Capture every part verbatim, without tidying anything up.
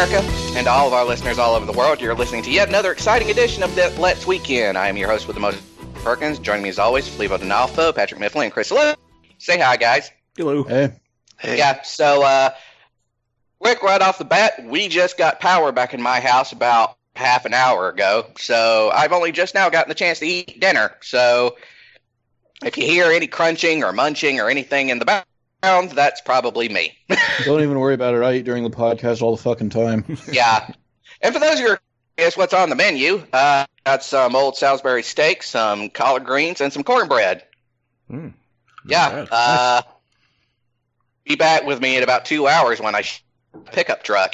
America, and to all of our listeners all over the world, you're listening to yet another exciting edition of the Let's Weekend. I am your host with the most, Perkins. Joining me as always, Flevo D'Onofrio, Patrick Mifflin, and Chris Lewis. Say hi, guys. Hello. Hey. Hey. Yeah, so, uh, quick right off the bat, we just got power back in my house about half an hour ago, so I've only just now gotten the chance to eat dinner. So if you hear any crunching or munching or anything in the background, that's probably me. Don't even worry about it. I eat during the podcast all the fucking time. Yeah. And for those of you who are curious what's on the menu, uh, got some old Salisbury steak, some collard greens, and some cornbread. Mm, yeah. Uh, be back with me in about two hours when I sh- pickup truck.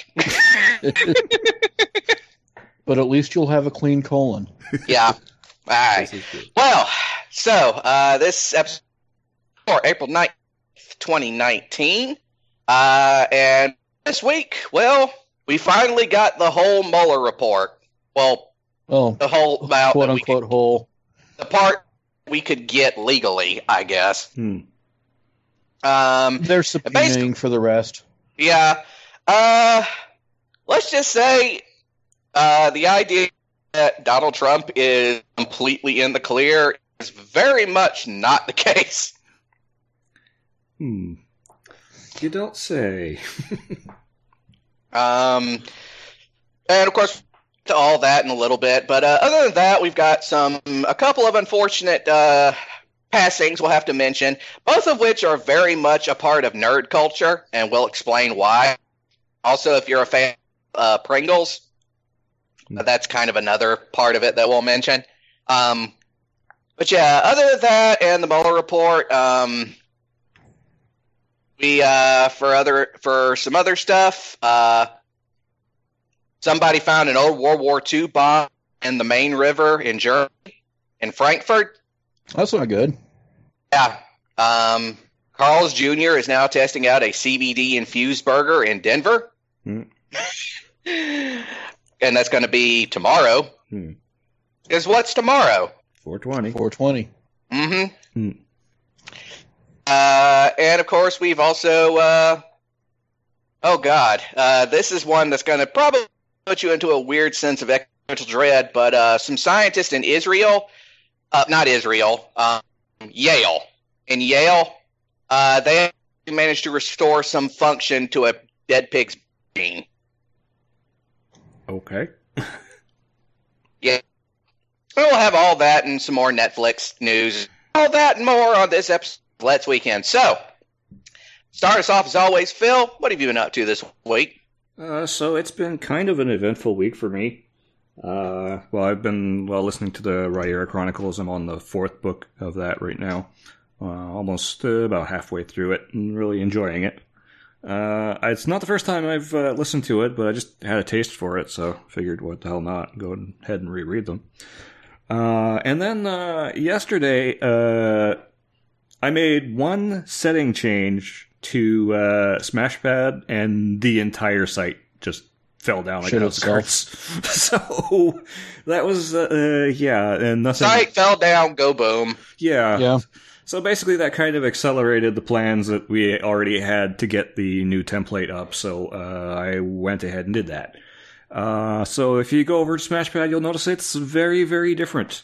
But at least you'll have a clean colon. Yeah. All right. Well, so uh, this episode for April ninth, twenty nineteen. Uh, and this week, well, we finally got the whole Mueller report. Well, oh, the whole about quote unquote could, whole. The part we could get legally, I guess. Hmm. Um, They're subpoenaing for the rest. Yeah. Uh, let's just say uh, the idea that Donald Trump is completely in the clear is very much not the case. Hmm. You don't say. um, and of course, to all that in a little bit. But uh, other than that, we've got some a couple of unfortunate uh, passings we'll have to mention, both of which are very much a part of nerd culture, and we'll explain why. Also, if you're a fan of uh, Pringles, that's kind of another part of it that we'll mention. Um, but yeah, other than that and the Mueller report, um, we uh, for other for some other stuff, uh, somebody found an old World War Two bomb in the Main River in Germany, in Frankfurt. That's not good. Yeah. Um, Carl's Junior is now testing out a C B D infused burger in Denver. Hmm. And that's going to be tomorrow. Hmm. Because what's tomorrow? four twenty. four twenty. Mm-hmm. Hmm. Uh, and, of course, we've also... Uh, oh, God. Uh, this is one that's going to probably put you into a weird sense of existential dread, but uh, some scientists in Israel... Uh, not Israel. Um, Yale. In Yale, uh, they managed to restore some function to a dead pig's brain. Okay. Yeah. We'll have all that and some more Netflix news. All that and more on this episode of Let's Weekend. So, start us off as always, Phil. What have you been up to this week? Uh, so it's been kind of an eventful week for me. Uh, well, I've been well listening to the Rhaenyra Chronicles. I'm on the fourth book of that right now. Uh, almost uh, about halfway through it and really enjoying it. Uh, it's not the first time I've uh, listened to it, but I just had a taste for it, so figured what the hell not, go ahead and reread them. Uh, and then uh, yesterday, uh, I made one setting change to uh, Smashpad, and the entire site just fell down like house cards. So that was, uh, uh, yeah, and nothing. Site fell down, go boom. Yeah. Yeah. So basically that kind of accelerated the plans that we already had to get the new template up, so uh, I went ahead and did that. Uh, so if you go over to Smashpad, you'll notice it's very, very different.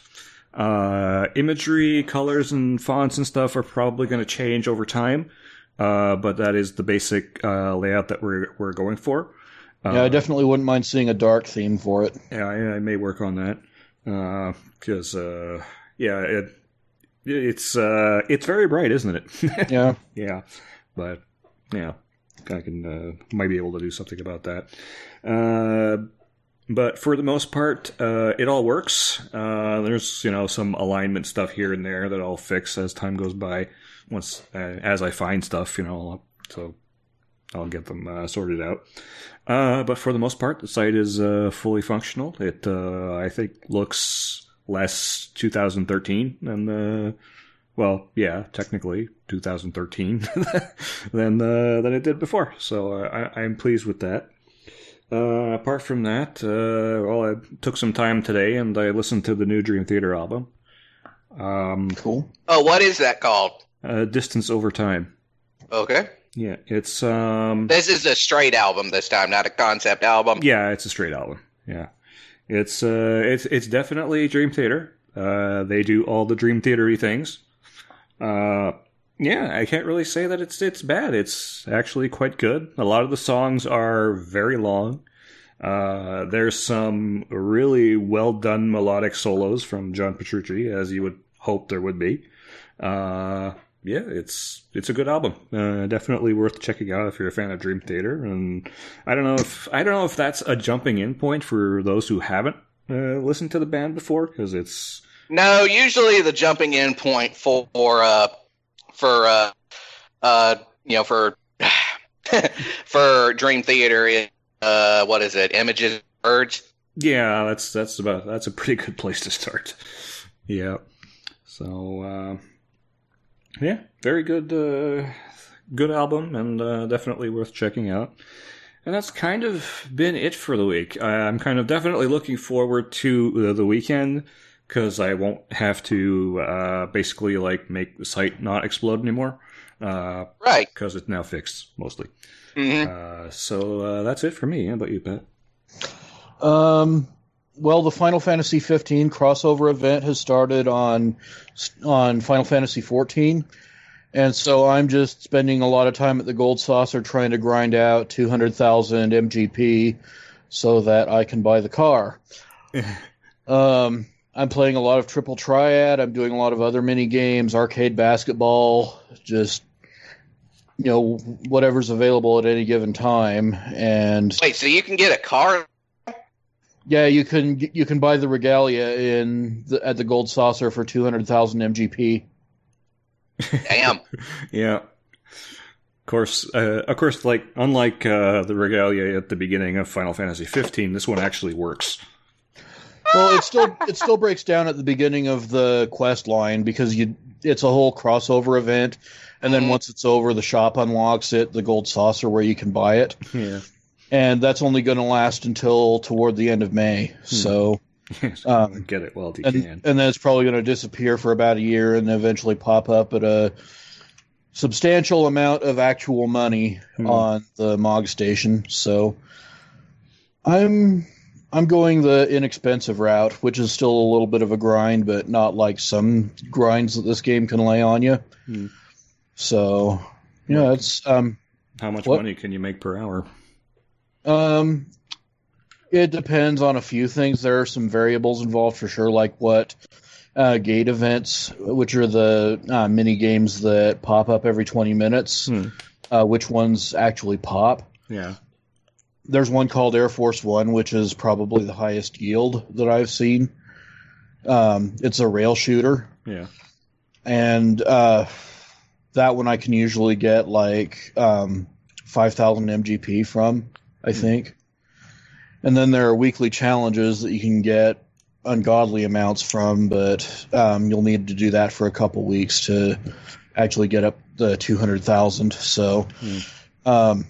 Uh, imagery, colors, and fonts and stuff are probably going to change over time, uh, but that is the basic uh, layout that we're we're going for. Uh, Yeah, I definitely wouldn't mind seeing a dark theme for it. Yeah, I, I may work on that, because uh, uh, yeah, it. It's uh, it's very bright, isn't it? Yeah. Yeah, but yeah, I can uh, might be able to do something about that. Uh, but for the most part, uh, it all works. Uh, there's you know some alignment stuff here and there that I'll fix as time goes by. Once uh, as I find stuff, you know, so I'll get them uh, sorted out. Uh, but for the most part, the site is uh, fully functional. It uh, I think looks less two thousand thirteen than the, well, yeah, technically two thousand thirteen than uh, than it did before. So uh, I, I'm pleased with that. Uh, apart from that, uh, well, I took some time today and I listened to the new Dream Theater album. Um, Cool. Oh, what is that called? uh, Distance Over Time. Okay. Yeah, it's um. This is a straight album this time, not a concept album. Yeah, it's a straight album. Yeah, it's uh, it's it's definitely Dream Theater. Uh, they do all the Dream Theater-y things. Uh, yeah, I can't really say that it's it's bad. It's actually quite good. A lot of the songs are very long. Uh, there's some really well done melodic solos from John Petrucci, as you would hope there would be. Uh, yeah, it's it's a good album. Uh, definitely worth checking out if you're a fan of Dream Theater. And I don't know if I don't know if that's a jumping in point for those who haven't uh, listened to the band before, because it's no. Usually, the jumping in point for uh, for uh, uh, you know for for Dream Theater is uh, what is it? Images, Birds. Yeah, that's that's about that's a pretty good place to start. Yeah. So. Uh, Yeah, very good, uh, good album, and uh, definitely worth checking out. And that's kind of been it for the week. I'm kind of definitely looking forward to uh, the weekend, because I won't have to uh, basically like make the site not explode anymore. Uh, right. Because it's now fixed, mostly. Mm-hmm. Uh, so uh, that's it for me. How about you, Pat? Um, well, the Final Fantasy fifteen crossover event has started on on Final Fantasy fourteen, and so I'm just spending a lot of time at the Gold Saucer trying to grind out two hundred thousand M G P so that I can buy the car. um, I'm playing a lot of Triple Triad. I'm doing a lot of other mini games, arcade basketball, just you know whatever's available at any given time. And wait, so you can get a car? Yeah, you can you can buy the Regalia in the, at the Gold Saucer for two hundred thousand M G P. Damn. Yeah. Of course, uh, of course, like unlike uh, the Regalia at the beginning of Final Fantasy fifteen, this one actually works. Well, it still it still breaks down at the beginning of the quest line because you it's a whole crossover event, and then once it's over, the shop unlocks it, the Gold Saucer where you can buy it. Yeah. And that's only going to last until toward the end of May. Hmm. So, um, get it while you and, can. And then it's probably going to disappear for about a year and eventually pop up at a substantial amount of actual money hmm. on the M O G station. So, I'm I'm going the inexpensive route, which is still a little bit of a grind, but not like some grinds that this game can lay on you. Hmm. So, yeah, what, it's um. How much what? money can you make per hour? Um, it depends on a few things. There are some variables involved for sure, like what uh, gate events, which are the uh, mini games that pop up every twenty minutes, hmm. uh, which ones actually pop. Yeah. There's one called Air Force One, which is probably the highest yield that I've seen. Um, it's a rail shooter. Yeah. And uh, that one I can usually get like um, five thousand M G P from. I think. And then there are weekly challenges that you can get ungodly amounts from, but um, you'll need to do that for a couple weeks to actually get up the two hundred thousand. So, hmm. um,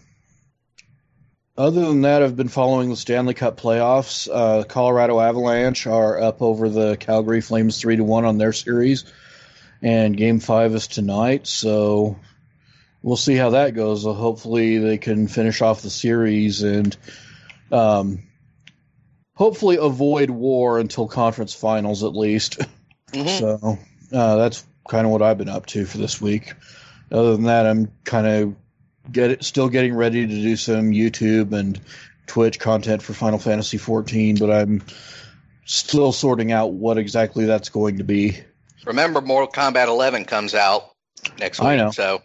other than that, I've been following the Stanley Cup playoffs. Uh, Colorado Avalanche are up over the Calgary Flames three to one on their series, and Game Five is tonight. So. We'll see how that goes. So hopefully they can finish off the series and um, hopefully avoid war until conference finals at least. Mm-hmm. So uh, that's kind of what I've been up to for this week. Other than that, I'm kind of get it, still getting ready to do some YouTube and Twitch content for Final Fantasy fourteen, but I'm still sorting out what exactly that's going to be. Remember, Mortal Kombat eleven comes out next week. I know. So.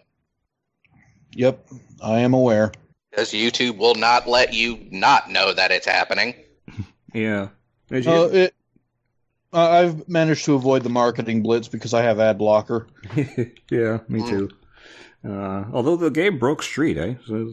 Yep, I am aware. Because YouTube will not let you not know that it's happening. Yeah. Uh, it, uh, I've managed to avoid the marketing blitz because I have ad blocker. Yeah, me too. Uh, although the game broke street, eh? So...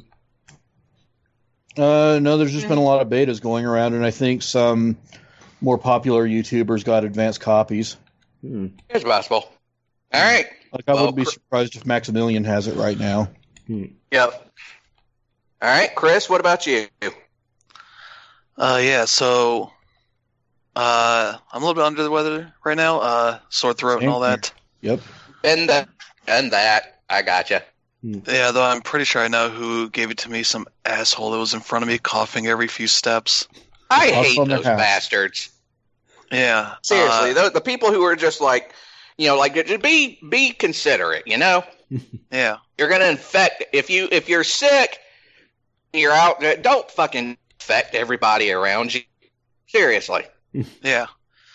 Uh, no, there's just been a lot of betas going around, and I think some more popular YouTubers got advanced copies. Hmm. It's possible. All right. Like, I well, wouldn't be surprised if Maximilian has it right now. Hmm. Yep. All right, Chris, what about you? Uh, yeah, so uh, I'm a little bit under the weather right now, uh, sore throat Same and all that. Yep. And that, and that, I gotcha. Yeah, though I'm pretty sure I know who gave it to me. Some asshole that was in front of me, coughing every few steps. I Puff hate on the those house. bastards. Yeah, Seriously, uh, the, the people who are just like, you know, like just be be considerate. You know, yeah, you're gonna infect if you if you're sick, you're out. Don't fucking infect everybody around you. Seriously. yeah.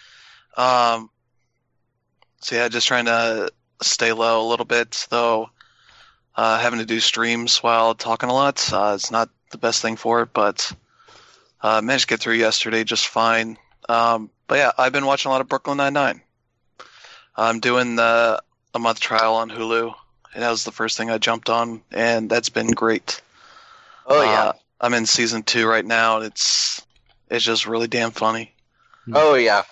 Um. So yeah, just trying to stay low a little bit, though. Uh, having to do streams while talking a lot, uh, it's not the best thing for it, but uh, managed to get through yesterday just fine. Um, but yeah, I've been watching a lot of Brooklyn Nine-Nine. I'm doing the a month trial on Hulu, and that was the first thing I jumped on, and that's been great. Oh yeah. Uh, I'm in season two right now, and it's it's just really damn funny. Oh yeah.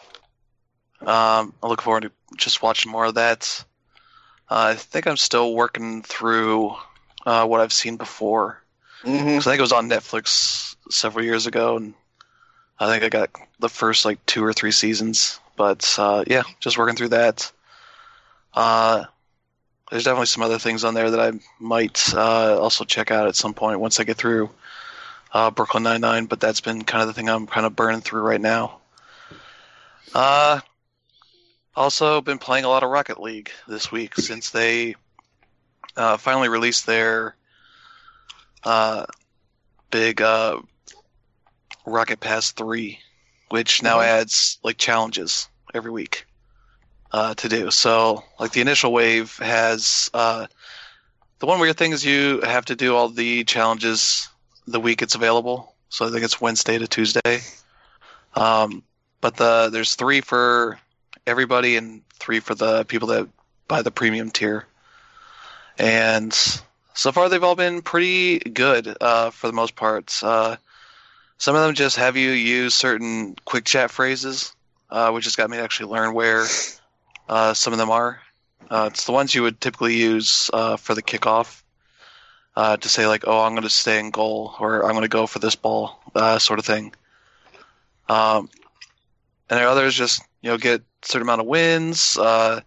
Um, I look forward to just watching more of that. Uh, I think I'm still working through uh, what I've seen before. hmm 'Cause I think it was on Netflix several years ago, and I think I got the first like two or three seasons. But uh, yeah, just working through that. Uh, there's definitely some other things on there that I might uh, also check out at some point once I get through uh, Brooklyn Nine-Nine, but that's been kind of the thing I'm kind of burning through right now. Uh, also been playing a lot of Rocket League this week since they uh, finally released their uh, big uh, Rocket Pass three, which now Mhm. adds like challenges every week uh, to do. So like the initial wave has uh, the one weird thing is you have to do all the challenges the week it's available. So I think it's Wednesday to Tuesday. Um, but the there's three for everybody and three for the people that buy the premium tier. And so far they've all been pretty good uh, for the most part. Uh, some of them just have you use certain quick chat phrases, uh, which has got me to actually learn where uh, some of them are. Uh, it's the ones you would typically use uh, for the kickoff uh, to say like, "Oh, I'm going to stay in goal," or "I'm going to go for this ball," uh, sort of thing. Um, and there are others just you know get a certain amount of wins, uh,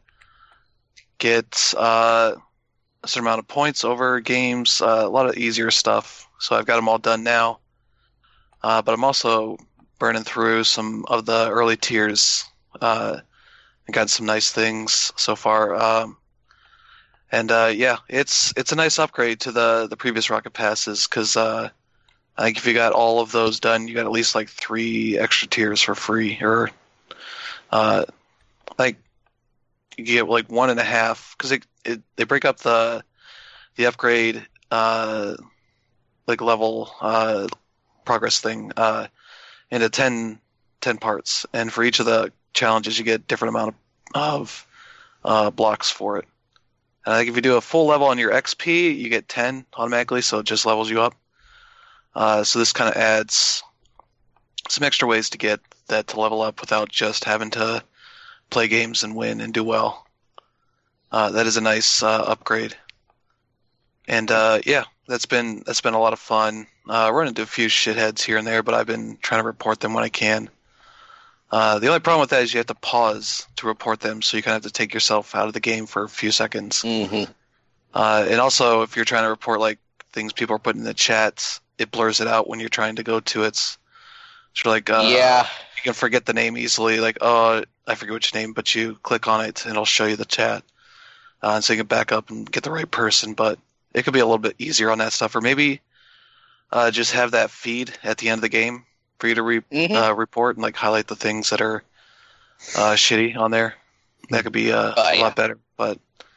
get uh, a certain amount of points over games, uh, a lot of easier stuff. So I've got them all done now. Uh, but I'm also burning through some of the early tiers. Uh, I got some nice things so far. Um, and uh, yeah, it's it's a nice upgrade to the, the previous Rocket Passes because uh, I think if you got all of those done, you got at least like three extra tiers for free. Or uh, like you get like one and a half because it, it they break up the the upgrade uh, like level uh, progress thing uh, into ten, ten parts, and for each of the challenges you get a different amount of, of uh, blocks for it. And I think if you do a full level on your X P, you get ten automatically, so it just levels you up. Uh, so this kind of adds some extra ways to get that to level up without just having to play games and win and do well. Uh, that is a nice uh, upgrade. And uh, yeah, that's been that's been a lot of fun. Uh, run into a few shitheads here and there, but I've been trying to report them when I can. Uh, the only problem with that is you have to pause to report them, so you kind of have to take yourself out of the game for a few seconds. hmm Uh, and also, if you're trying to report like things people are putting in the chat, it blurs it out when you're trying to go to it. So like, uh, yeah. you can forget the name easily. Like, oh, I forget which name, but you click on it and it'll show you the chat, uh, and so you can back up and get the right person. But it could be a little bit easier on that stuff, or maybe uh, just have that feed at the end of the game for you to re- Mhm. uh, report and like highlight the things that are uh, shitty on there. That could be uh, Oh, a yeah. lot better. But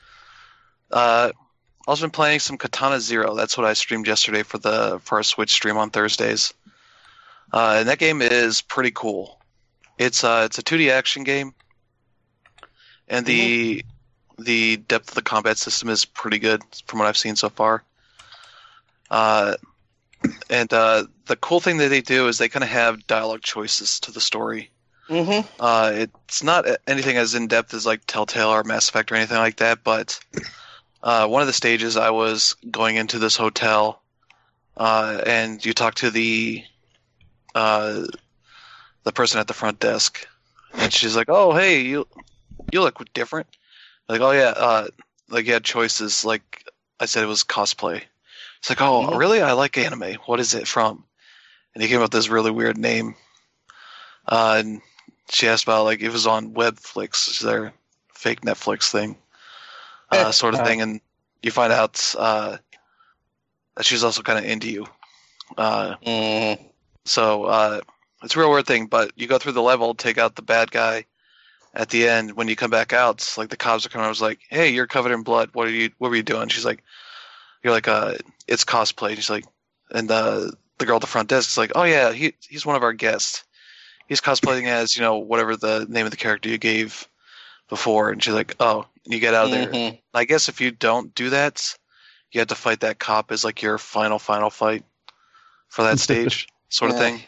uh, also been playing some Katana Zero. That's what I streamed yesterday for the for our Switch stream on Thursdays. Uh, and that game is pretty cool. It's uh, it's a two D action game, and the the depth of the combat system is pretty good from what I've seen so far. Uh, and uh, the cool thing that they do is they kind of have dialogue choices to the story. hmm Uh, it's not anything as in depth as like Telltale or Mass Effect or anything like that, but uh, one of the stages I was going into this hotel, uh, and you talk to the uh, the person at the front desk, and she's like, "Oh, hey, you you look different." Like, "Oh yeah, uh, like you had choices like I said it was cosplay. It's like, oh, Mhm. really? I like anime. What is it from? And he came up with this really weird name. Uh, and she asked about, like, it was on Webflix, which is their fake Netflix thing, uh, sort of Uh, thing. And you find out uh, that she's also kind of into you. Uh, Mm. so uh, it's a real weird thing, but you go through the level, take out the bad guy. At the end, when you come back out, it's like the cops are coming. I was like, "Hey, you're covered in blood. What are you? What were you doing?" She's like, "You're like, uh, it's cosplay." And she's like, and the the girl at the front desk is like, "Oh yeah, he he's one of our guests. He's cosplaying as, you know, whatever the name of the character you gave before." And she's like, "Oh," and you get out of there. Mhm. I guess if you don't do that, you have to fight that cop as like your final final fight for that stage, sort of Yeah. thing.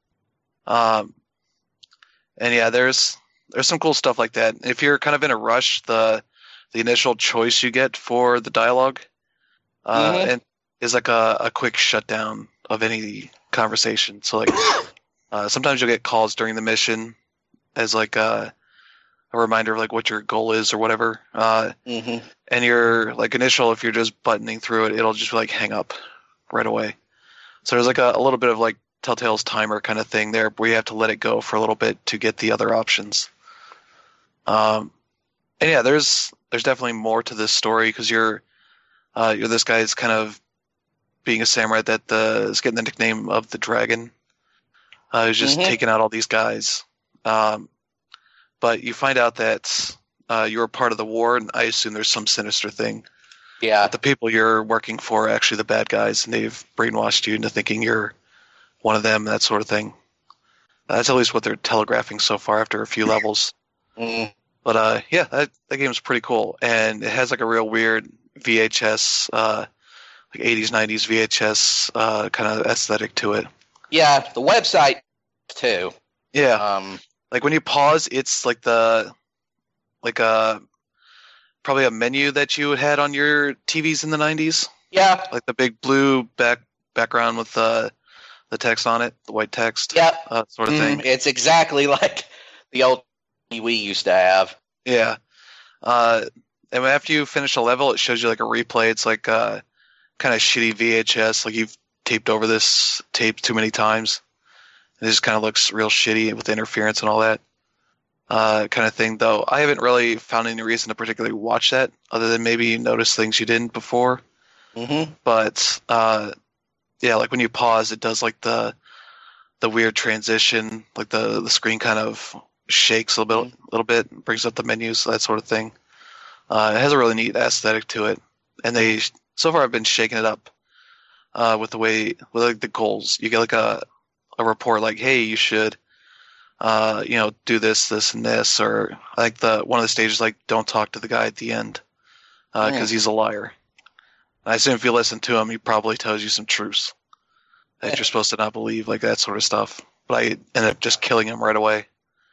Um, and yeah, there's there's some cool stuff like that. If you're kind of in a rush, the the initial choice you get for the dialogue uh, Mhm. and is like a, a quick shutdown of any conversation. So like uh, sometimes you'll get calls during the mission as like a, a reminder of like what your goal is or whatever. Uh, Mhm. and your like initial, if you're just buttoning through it, it'll just be like hang up right away. So there's like a, a little bit of like Telltale's timer kind of thing there where you have to let it go for a little bit to get the other options. Um, and yeah, there's there's definitely more to this story because you're uh, you're this guy's kind of being a samurai that uh, is getting the nickname of the Dragon. Uh, who's just Mhm. taking out all these guys. Um, but you find out that uh, you're a part of the war, and I assume there's some sinister thing. Yeah. But the people you're working for are actually the bad guys, and they've brainwashed you into thinking you're one of them, that sort of thing. That's at least what they're telegraphing so far after a few levels. Mm. But uh, yeah, that, that game's pretty cool, and it has like a real weird V H S, uh, like eighties, nineties V H S uh, kind of aesthetic to it. Yeah. The website too. Yeah, Um. like when you pause, it's like the like a probably a menu that you had on your T Vs in the nineties, Yeah. like the big blue back background with the the text on it, the white text, Yeah. uh, sort of thing. Mm, it's exactly like the old we used to have. Yeah. Uh, and after you finish a level, it shows you like a replay. It's like uh, kind of shitty V H S, like you've taped over this tape too many times. And it just kind of looks real shitty with interference and all that uh, kind of thing. Though I haven't really found any reason to particularly watch that, other than maybe you notice things you didn't before. Mm-hmm. But uh, yeah, like when you pause, it does like the the weird transition, like the the screen kind of shakes a little bit, little bit, brings up the menus, that sort of thing. Uh, it has a really neat aesthetic to it, and they so far have been shaking it up uh, with the way with like the goals. You get like a a report like, hey, you should uh, you know do this, this, and this, or like the one of the stages like don't talk to the guy at the end because uh, Mm. he's a liar. And I assume if you listen to him, he probably tells you some truths that you're supposed to not believe, like that sort of stuff. But I ended up just killing him right away.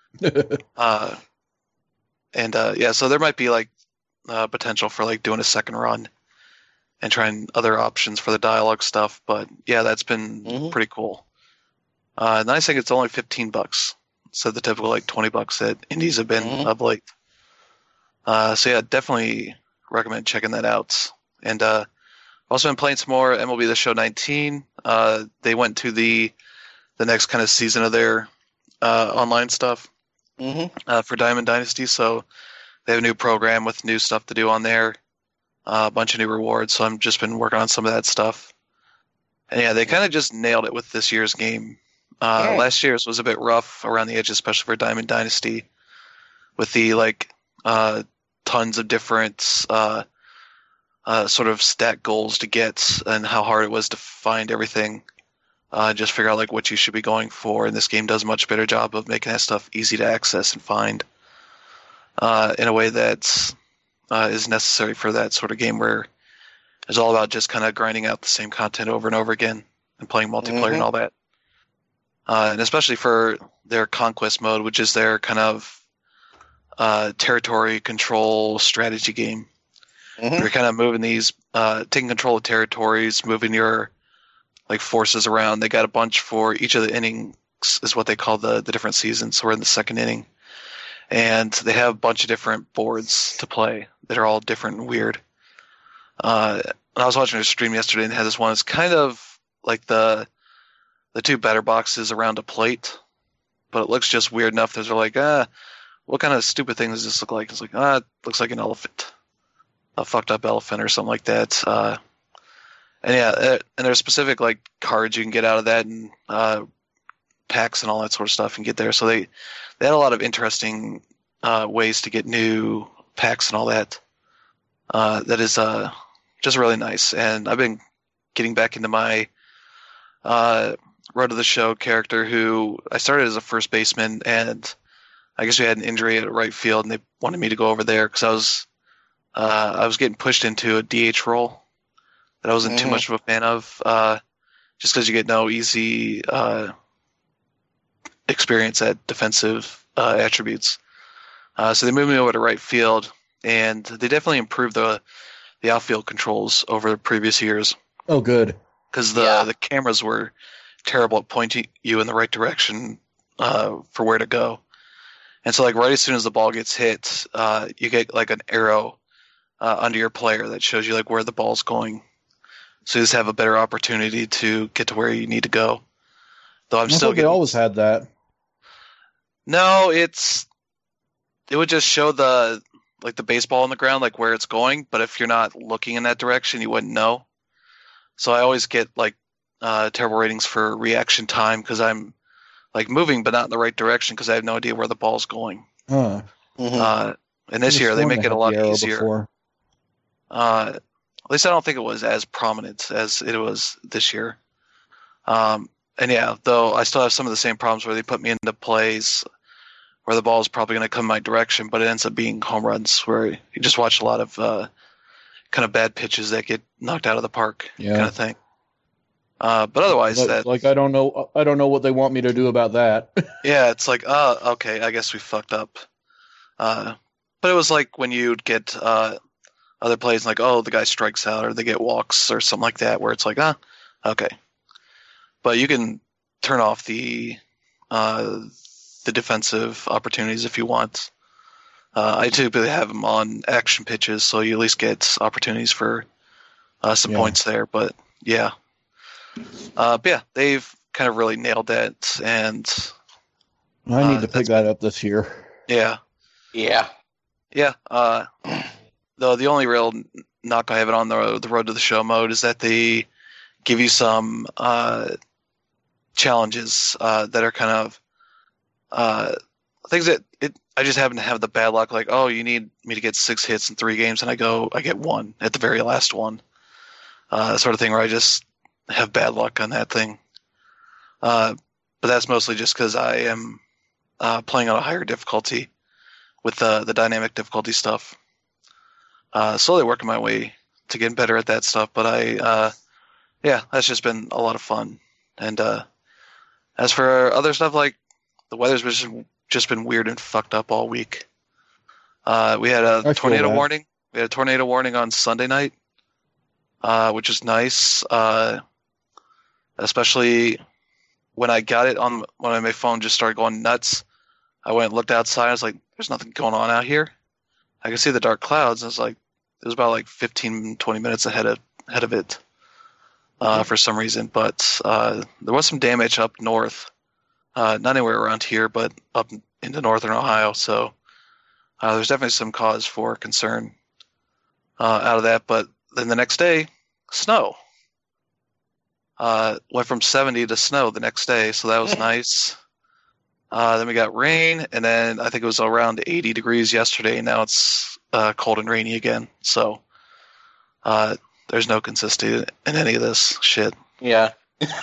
uh, and uh, yeah, so there might be like uh, potential for like doing a second run and trying other options for the dialogue stuff. But yeah, that's been Mhm. pretty cool. Uh, the nice thing, it's only fifteen bucks. So the typical like twenty bucks that indies have been Mhm. of late. Uh, so yeah, definitely recommend checking that out. And uh, also been playing some more M L B The Show nineteen. Uh, they went to the the next kind of season of their uh, online stuff Mm-hmm. uh, for Diamond Dynasty. So they have a new program with new stuff to do on there, uh, a bunch of new rewards. So I've just been working on some of that stuff. And yeah, they kind of just nailed it with this year's game. Uh, Yeah. Last year's was a bit rough around the edges, especially for Diamond Dynasty, with the like uh, tons of different uh, uh, sort of stat goals to get, and how hard it was to find everything. Uh, just figure out like what you should be going for, and this game does a much better job of making that stuff easy to access and find uh, in a way that uh, is necessary for that sort of game where it's all about just kind of grinding out the same content over and over again and playing multiplayer Mhm. and all that. Uh, and especially for their conquest mode, which is their kind of uh, territory control strategy game. Mm-hmm. You're kind of moving these, uh, taking control of territories, moving your like forces around. They got a bunch for each of the innings, is what they call the the different seasons. So we're in the second inning, and they have a bunch of different boards to play that are all different and weird. Uh, I was watching a stream yesterday and they had this one. It's kind of like the the two batter boxes around a plate, but it looks just weird enough that they're like, ah, what kind of stupid thing does this look like? It's like, ah, it looks like an elephant, a fucked up elephant or something like that. Uh, and yeah, uh, and there's specific like cards you can get out of that and uh, packs and all that sort of stuff and get there. So they they had a lot of interesting uh, ways to get new packs and all that. Uh, that is uh, just really nice. And I've been getting back into my uh, Road to the Show character, who I started as a first baseman, and I guess we had an injury at right field, and they wanted me to go over there because I was uh, I was getting pushed into a D H role that I wasn't mm-hmm. too much of a fan of, uh, just because you get no easy uh, experience at defensive uh, attributes. Uh, so they moved me over to right field, and they definitely improved the the outfield controls over the previous years. Oh, good. Because the yeah. the cameras were terrible at pointing you in the right direction uh, for where to go. And so, like, right as soon as the ball gets hit, uh, you get, like, an arrow uh, under your player that shows you, like, where the ball's going. So you just have a better opportunity to get to where you need to go. Though I'm I still thought getting... they always had that. No, it's... It would just show the, like, the baseball on the ground, like, where it's going. But if you're not looking in that direction, you wouldn't know. So I always get, like, uh, terrible ratings for reaction time because I'm, like, moving but not in the right direction because I have no idea where the ball's going. Huh. Mm-hmm. Uh, and this year they make it a lot easier. Uh, at least I don't think it was as prominent as it was this year. Um, and yeah, though I still have some of the same problems where they put me into plays where the ball is probably going to come my direction, but it ends up being home runs where you just watch a lot of uh, kind of bad pitches that get knocked out of the park, yeah. kind of thing. Uh, but otherwise, like, that like I don't know, I don't know what they want me to do about that. Yeah, it's like, oh, okay, I guess we fucked up. Uh, but it was like when you'd get uh, other plays like, oh, the guy strikes out or they get walks or something like that, where it's like, ah, okay. But you can turn off the uh, the defensive opportunities if you want. Uh, I typically have them on action pitches, so you at least get opportunities for uh, some yeah. points there. But yeah. Uh, but yeah, they've kind of really nailed that, and I need uh, to pick that up this year. Yeah, yeah, yeah. Uh, though the only real knock I have it on the the Road to the Show mode is that they give you some uh, challenges uh, that are kind of uh, things that it. I just happen to have the bad luck, like, oh, you need me to get six hits in three games, and I go, I get one at the very last one, uh, sort of thing where I just have bad luck on that thing. Uh, but that's mostly just because I am uh, playing on a higher difficulty with the, the dynamic difficulty stuff. Uh, slowly working my way to getting better at that stuff. But I, uh, yeah, that's just been a lot of fun. And uh, as for other stuff, like the weather's just, just been weird and fucked up all week. Uh, we had a tornado warning. We had a tornado warning on Sunday night, uh, which is nice. Uh, Especially when I got it on when my phone just started going nuts. I went and looked outside. I was like, there's nothing going on out here. I could see the dark clouds. And I was like, it was about like fifteen, twenty minutes ahead of ahead of it uh, mm-hmm. for some reason. But uh, there was some damage up north. Uh, not anywhere around here, but up into northern Ohio. So uh, there's definitely some cause for concern uh, out of that. But then the next day, snow. Uh, went from seventy to snow the next day, so that was nice. Uh, then we got rain, and then I think it was around eighty degrees yesterday, and now it's uh, cold and rainy again. So uh, there's no consistency in any of this shit. Yeah.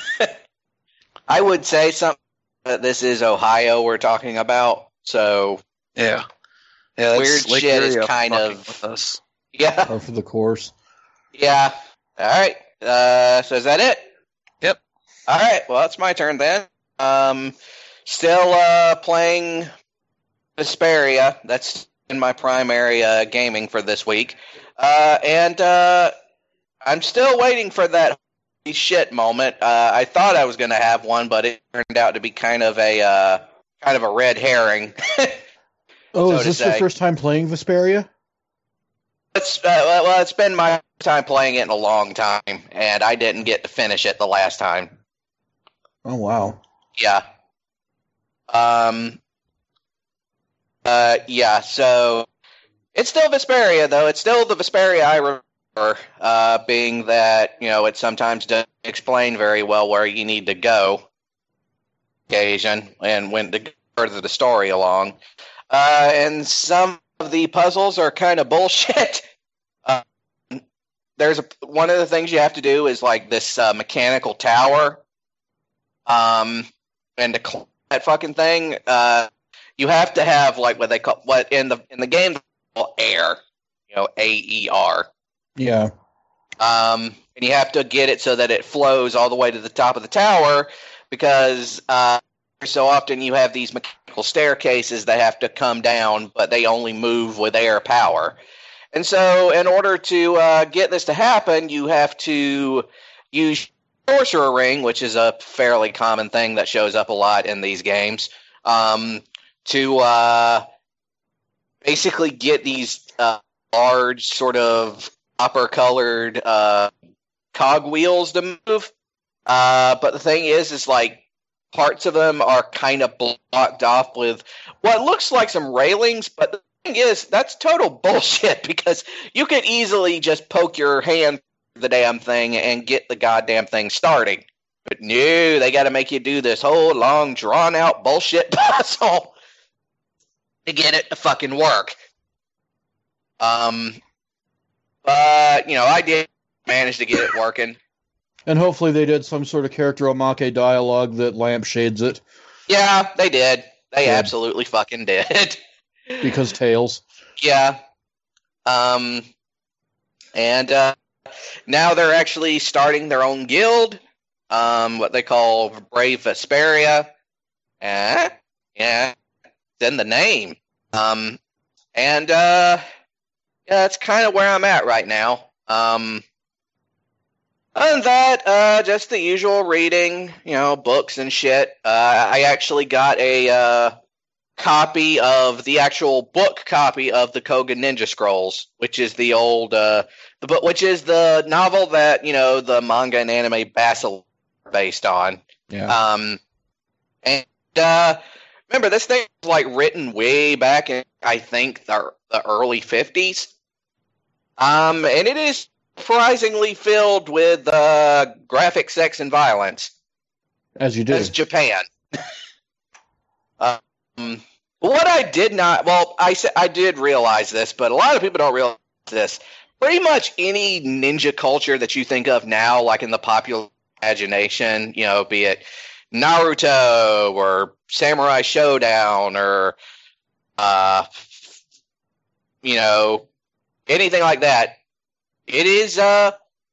I would say something that this is Ohio we're talking about, so... Yeah. Yeah, that's weird Lake shit Erie is kind of... with us. Yeah. Par for the course. Yeah. All right. Uh, so is that it? Yep. All right. Well, it's my turn then. Um, still uh, playing Vesperia. That's in my primary uh, gaming for this week. Uh, and uh, I'm still waiting for that holy shit moment. Uh, I thought I was going to have one, but it turned out to be kind of a uh, kind of a red herring. Oh, so is this say. your first time playing Vesperia? It's uh, well, it's been my time playing it in a long time, and I didn't get to finish it the last time. Oh wow. Yeah. Um. Uh. Yeah. So it's still Vesperia, though. It's still the Vesperia I remember. Uh, being that you know it sometimes doesn't explain very well where you need to go. Occasion and when to further the story along. Uh, and some of the puzzles are kind of bullshit. Uh, there's a, one of the things you have to do is like this uh, mechanical tower. Um, and to climb that fucking thing, uh, you have to have like what they call what in the in the game they call air, you know, A E R. Yeah. Um, and you have to get it so that it flows all the way to the top of the tower, because uh, so often you have these mechanical staircases that have to come down, but they only move with air power. And so in order to uh, get this to happen, you have to use Sorcerer Ring, which is a fairly common thing that shows up a lot in these games, um, to uh, basically get these uh, large sort of copper-colored uh, cogwheels to move. Uh, but the thing is, is like parts of them are kind of blocked off with what looks like some railings, but the thing is, that's total bullshit, because you could easily just poke your hand through the damn thing and get the goddamn thing starting. But no, they got to make you do this whole long, drawn-out bullshit puzzle to get it to fucking work. Um, but, you know, I did manage to get it working. And hopefully they did some sort of character omake dialogue that lampshades it. Yeah, they did. They Good. absolutely fucking did. Because Tails. Yeah. Um, and uh, now they're actually starting their own guild, um, what they call Brave Vesperia. Eh? Yeah, it's in the name. Um, and uh, yeah, that's kind of where I'm at right now. Um, other than that, uh, just the usual reading, you know, books and shit. Uh, I actually got a uh, copy of the actual book copy of the Koga Ninja Scrolls, which is the old, uh, the book, which is the novel that you know the manga and anime Basel are based on. Yeah. Um, and uh, remember, this thing was like written way back in, I think, the, the early fifties. Um, and it is surprisingly filled with uh, graphic sex and violence. As you do. As Japan. um, what I did not, well, I I did realize this, but a lot of people don't realize this. Pretty much any ninja culture that you think of now, like in the popular imagination, you know, be it Naruto or Samurai Showdown or, uh, you know, anything like that. It is uh,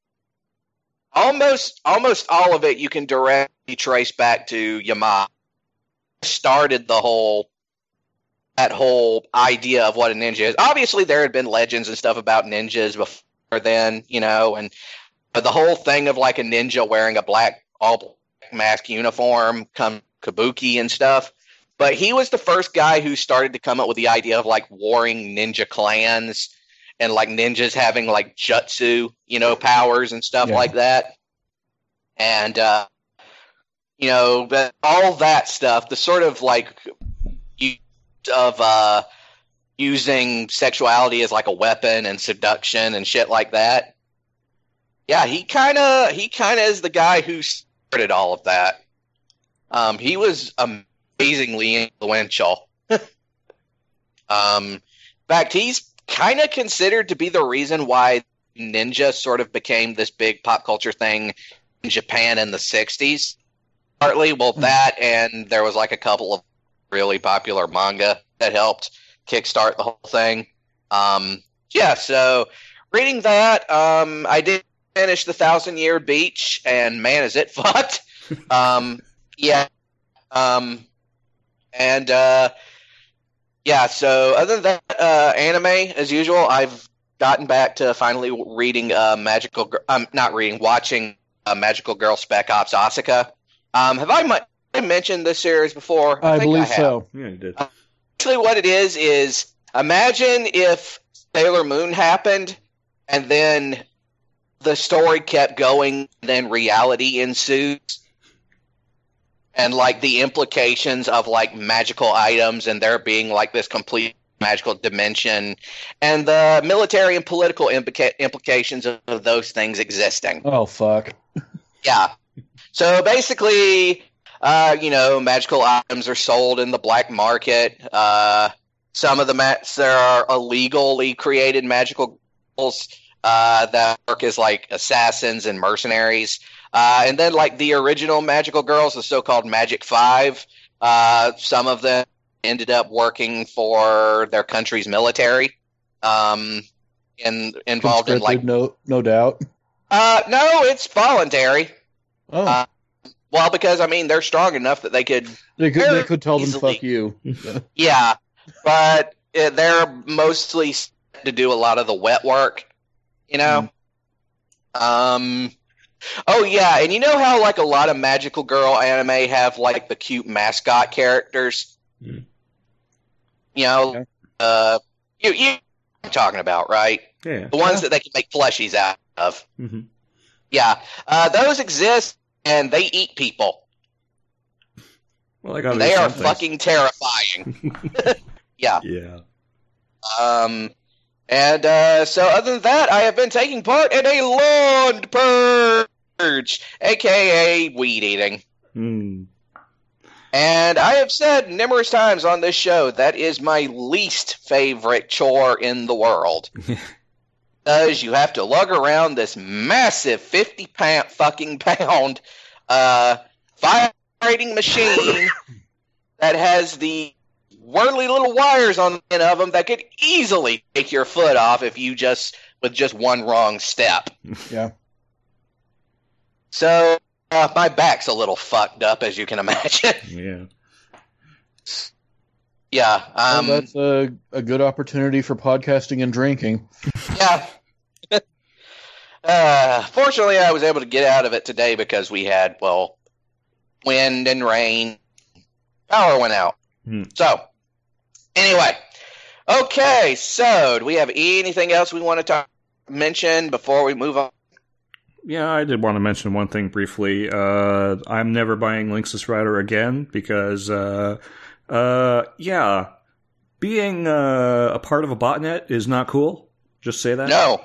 almost almost all of it you can directly trace back to Yamaha. Started the whole that whole idea of what a ninja is. Obviously, there had been legends and stuff about ninjas before then, you know, and the whole thing of like a ninja wearing a black all black mask uniform, come kabuki and stuff. But he was the first guy who started to come up with the idea of like warring ninja clans. And like ninjas having like jutsu, you know, powers and stuff Yeah. like that. And, uh, you know, but all that stuff, the sort of like use of uh, using sexuality as like a weapon and seduction and shit like that. Yeah, he kind of he kind of is the guy who started all of that. Um, he was amazingly influential. um, in fact, he's kind of considered to be the reason why ninja sort of became this big pop culture thing in Japan in the sixties. Partly, well, that and there was like a couple of really popular manga that helped kickstart the whole thing. Um, yeah, so reading that, um, I did finish The Thousand Year Beach, and man, is it fucked. um, yeah. Um, and, uh, yeah, so other than that, uh, anime, as usual, I've gotten back to finally reading uh, Magical Girl, um, not reading, watching uh, Magical Girl Spec Ops Asuka. Um, have I, mu- I mentioned this series before? I, think believe I have. so. Yeah, you did. Uh, Actually, what it is, is imagine if Sailor Moon happened, and then the story kept going, then reality ensues. And, like, the implications of, like, magical items and there being, like, this complete magical dimension and the military and political implica- implications of, of those things existing. Oh, fuck. Yeah. So, basically, uh, you know, magical items are sold in the black market. Uh, some of the mats, there are illegally created magical girls uh, that work as, like, assassins and mercenaries. Uh, and then, like, the original magical girls, the so-called Magic Five, uh, some of them ended up working for their country's military, um, and involved in, like... no, no doubt. Uh, no, it's voluntary. Oh. Uh, well, because, I mean, they're strong enough that they could... They could, they could tell easily, them, fuck you. Yeah, but uh, they're mostly to do a lot of the wet work, you know? Mm. Um... Oh, yeah, and you know how, like, a lot of magical girl anime have, like, the cute mascot characters? Mm. You know, okay. uh, you, you know what I'm talking about, right? Yeah. The ones yeah. that they can make plushies out of. Mm-hmm. Yeah, uh, those exist, and they eat people. Well, I got They are things. fucking terrifying. Yeah. Yeah. Um... And uh, so other than that, I have been taking part in a lawn purge, a k a weed eating. Mm. And I have said numerous times on this show that is my least favorite chore in the world. Because you have to lug around this massive fifty pound fucking pound uh, vibrating machine that has the whirly little wires on the end of them that could easily take your foot off if you just with just one wrong step. Yeah. So uh, my back's a little fucked up, as you can imagine. Yeah. Yeah. Um, well, that's a, a good opportunity for podcasting and drinking. Yeah. uh, fortunately, I was able to get out of it today because we had, well, wind and rain. Power went out. Hmm. So, anyway. Okay, so do we have anything else we want to talk, mention before we move on? Yeah, I did want to mention one thing briefly. Uh, I'm never buying Linksys Router again because, uh, uh, yeah, being uh, a part of a botnet is not cool. Just say that. No.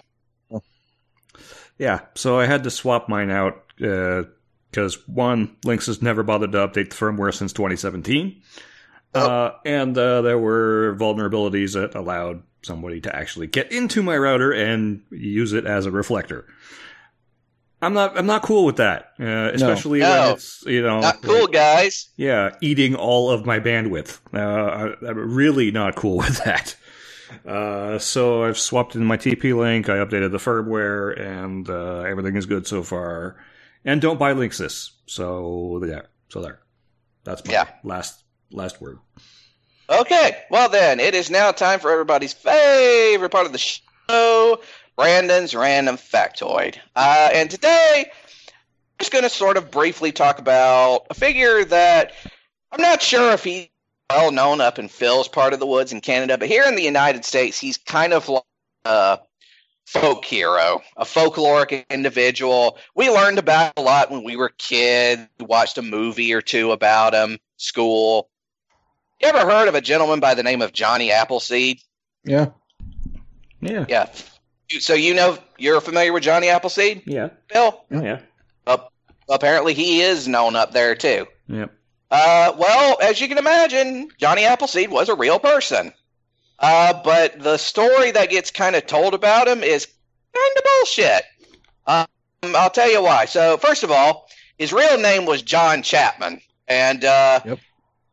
Yeah, so I had to swap mine out because, uh, one, Linksys never bothered to update the firmware since twenty seventeen. Oh. Uh, and uh, there were vulnerabilities that allowed somebody to actually get into my router and use it as a reflector. I'm not. I'm not cool with that, uh, especially no. when No. it's you know not cool, like, guys. Yeah, eating all of my bandwidth. Uh, I, I'm really not cool with that. Uh, so I've swapped in my T P link. I updated the firmware, and uh, everything is good so far. And don't buy Linksys. So yeah, so there. That's my yeah. last last word. Okay, well then, it is now time for everybody's favorite part of the show. Brandon's Random Factoid. Uh, and today, I'm just going to sort of briefly talk about a figure that I'm not sure if he's well known up in Phil's part of the woods in Canada, but here in the United States, he's kind of like a folk hero, a folkloric individual. We learned about him a lot when we were kids. We watched a movie or two about him, school. You ever heard of a gentleman by the name of Johnny Appleseed? Yeah. Yeah. Yeah. So you know, you're familiar with Johnny Appleseed? Yeah. Bill? Oh, yeah. Uh, apparently he is known up there, too. Yep. Uh, well, as you can imagine, Johnny Appleseed was a real person. Uh, but the story that gets kind of told about him is kind of bullshit. Um, I'll tell you why. So, first of all, his real name was John Chapman. And uh, yep.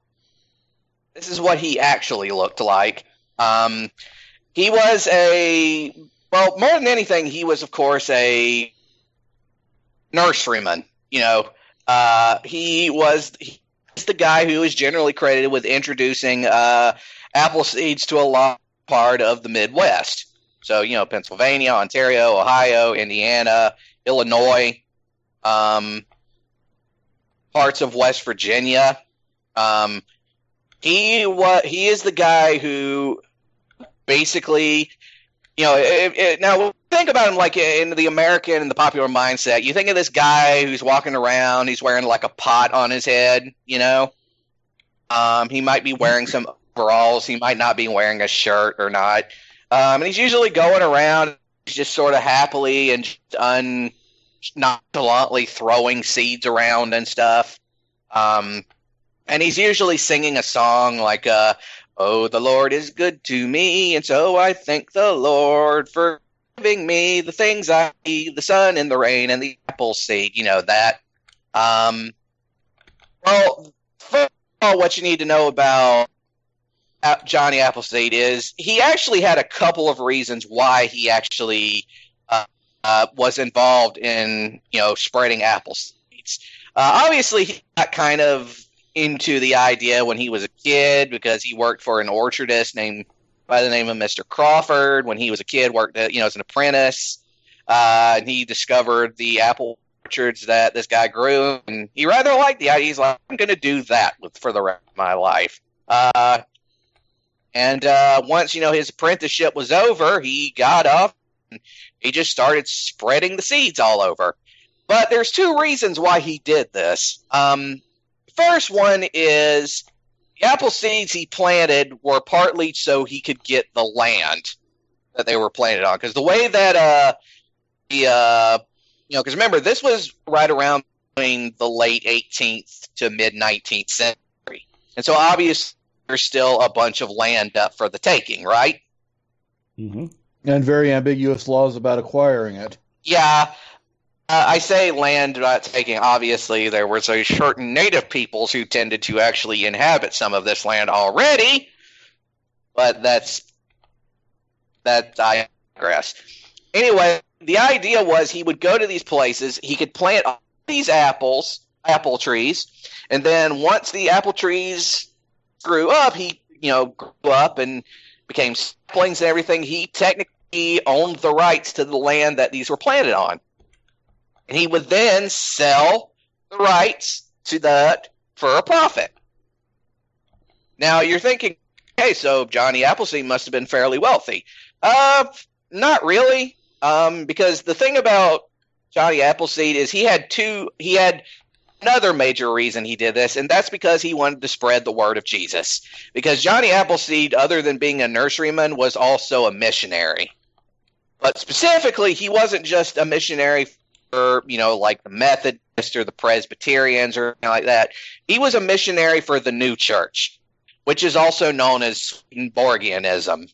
This is what he actually looked like. Um, he was a... Well, more than anything, he was, of course, a nurseryman. You know, uh, he was he's the guy who is generally credited with introducing uh, apple seeds to a large part of the Midwest. So, you know, Pennsylvania, Ontario, Ohio, Indiana, Illinois, um, parts of West Virginia. Um, he wa- he is the guy who basically you know, it, it, now think about him like in the American and the popular mindset. You think of this guy who's walking around, he's wearing like a pot on his head, you know. Um, he might be wearing some overalls, he might not be wearing a shirt or not. Um, and he's usually going around just sort of happily and un, nonchalantly throwing seeds around and stuff. Um, and he's usually singing a song like, uh, "Oh, the Lord is good to me, and so I thank the Lord for giving me the things I need, the sun and the rain and the apple seed," you know, that. Um, well, first of all, what you need to know about Johnny Appleseed is he actually had a couple of reasons why he actually uh, uh, was involved in, you know, spreading apple seeds. Uh, obviously, he got kind of into the idea when he was a kid because he worked for an orchardist named by the name of Mister Crawford. When he was a kid, worked at, you know, as an apprentice, uh, and he discovered the apple orchards that this guy grew, and he rather liked the idea. He's like, I'm going to do that with for the rest of my life. Uh, and uh, once, you know, his apprenticeship was over, he got up and he just started spreading the seeds all over. But there's two reasons why he did this. Um, First one is the apple seeds he planted were partly so he could get the land that they were planted on. Because the way that uh, the uh, you know, because remember this was right around between the late eighteenth to mid nineteenth century, and so obviously there's still a bunch of land up for the taking, right? Mm-hmm. And very ambiguous laws about acquiring it. Yeah. Uh, I say land not taking. Obviously, there were a certain native peoples who tended to actually inhabit some of this land already, but that's that I digress. Anyway, the idea was he would go to these places, he could plant all these apples, apple trees, and then once the apple trees grew up, he you know grew up and became saplings and everything. He technically owned the rights to the land that these were planted on. And he would then sell the rights to that for a profit. Now, you're thinking, hey, so Johnny Appleseed must have been fairly wealthy. Uh, not really, um, because the thing about Johnny Appleseed is he had two, he had another major reason he did this, and that's because he wanted to spread the word of Jesus. Because Johnny Appleseed, other than being a nurseryman, was also a missionary. But specifically, he wasn't just a missionary for, you know, like the Methodists or the Presbyterians or anything like that. He was a missionary for the New Church, which is also known as Swedenborgianism.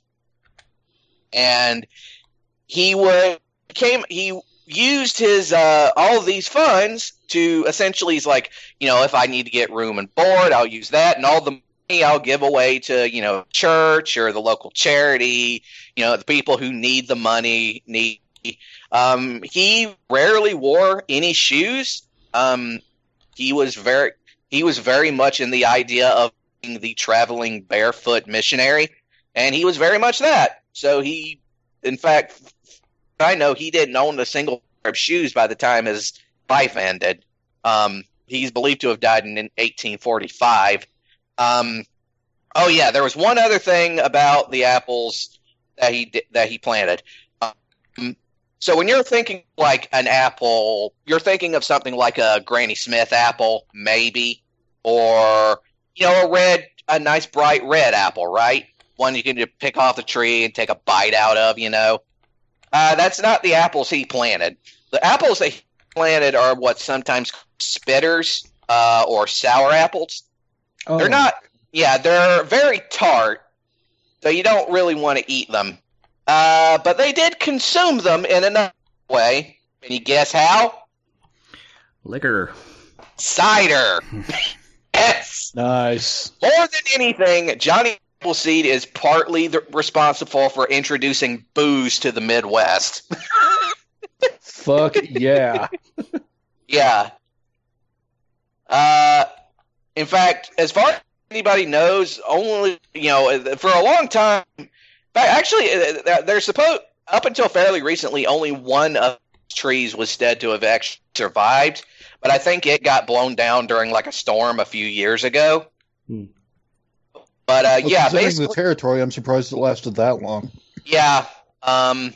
And he would came he used his uh, all of these funds to essentially, he's like, you know, if I need to get room and board, I'll use that, and all the money I'll give away to, you know, church or the local charity, you know, the people who need the money need. Um, he rarely wore any shoes. Um, he was very, he was very much in the idea of being the traveling barefoot missionary, and he was very much that. So he, in fact, I know he didn't own a single pair of shoes by the time his life ended. Um, he's believed to have died in eighteen forty-five. Um, oh yeah, there was one other thing about the apples that he that he planted. Um, So when you're thinking like an apple, you're thinking of something like a Granny Smith apple, maybe, or, you know, a red, a nice bright red apple, right? One you can just pick off the tree and take a bite out of, you know. Uh, that's not the apples he planted. The apples that he planted are what's sometimes called spitters uh, or sour apples. Oh. They're not, yeah, they're very tart, so you don't really want to eat them. Uh, but they did consume them in another way. Can you guess how? Liquor. Cider. Yes. Nice. More than anything, Johnny Appleseed is partly the, responsible for introducing booze to the Midwest. Fuck yeah. Yeah. Uh, in fact, as far as anybody knows, only, you know, for a long time, actually, they're supposed, up until fairly recently, only one of the trees was said to have actually survived, but I think it got blown down during like a storm a few years ago. Hmm. But uh, well, yeah, considering basically the territory, I'm surprised it lasted that long. Yeah, Um,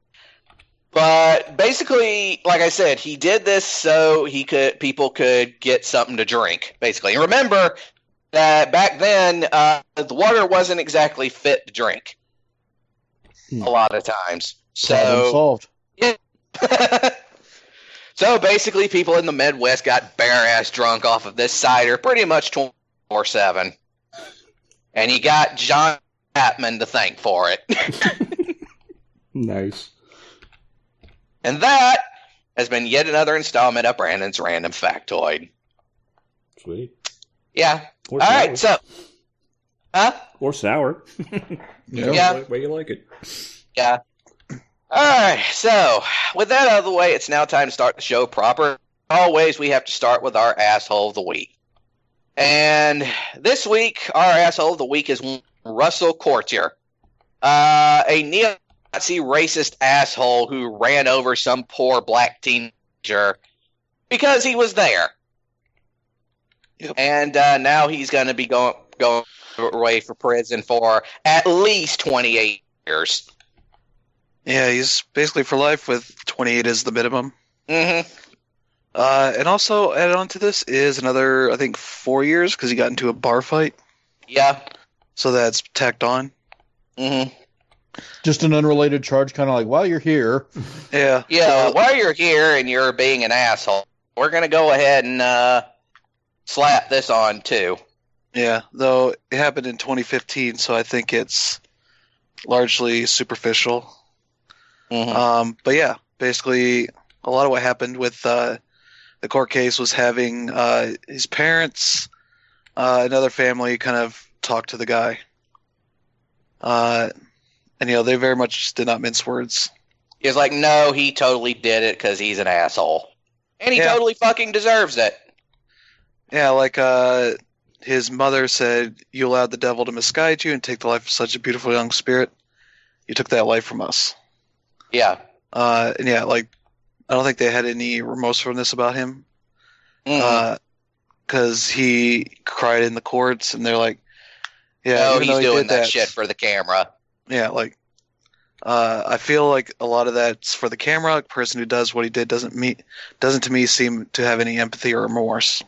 but basically, like I said, he did this so he could people could get something to drink. Basically, and remember that back then uh, the water wasn't exactly fit to drink. Hmm. A lot of times, Problem so solved. yeah. So basically, people in the Midwest got bare ass drunk off of this cider pretty much twenty-four seven, and you got John Chapman to thank for it. Nice. And that has been yet another installment of Brandon's Random Factoid. Sweet. Yeah. Or All sour. right. So, huh? Or sour. Yeah. Yeah. Way you like it. Yeah. All right. So, with that out of the way, it's now time to start the show proper. Always, we have to start with our asshole of the week. And this week, our asshole of the week is Russell Courtier, uh, a neo-Nazi racist asshole who ran over some poor black teenager because he was there. Yep. And uh, now he's going to be going going away for prison for at least twenty-eight years. Yeah, he's basically for life with twenty-eight as the minimum. Mm-hmm. Uh, and also added on to this is another, I think, four years because he got into a bar fight. Yeah. So that's tacked on. Mm-hmm. Just an unrelated charge, kind of like, while you're here. Yeah. Yeah, So- while you're here and you're being an asshole, we're going to go ahead and uh, slap this on, too. Yeah, though it happened in twenty fifteen, so I think it's largely superficial. Mhm. Um, but yeah, basically, a lot of what happened with uh, the court case was having uh, his parents, uh, another family, kind of talk to the guy. Uh, and, you know, they very much did not mince words. He was like, no, he totally did it because he's an asshole. And he Yeah. totally fucking deserves it. Yeah, like uh, his mother said, you allowed the devil to misguide you and take the life of such a beautiful young spirit. You took that life from us. Yeah. Uh, and yeah, like, I don't think they had any remorsefulness about him. Mhm. Because he cried in the courts, and they're like, yeah, no, even though he's he doing did that, shit for the camera. Yeah, like, uh, I feel like a lot of that's for the camera. A person who does what he did doesn't me doesn't to me seem to have any empathy or remorse.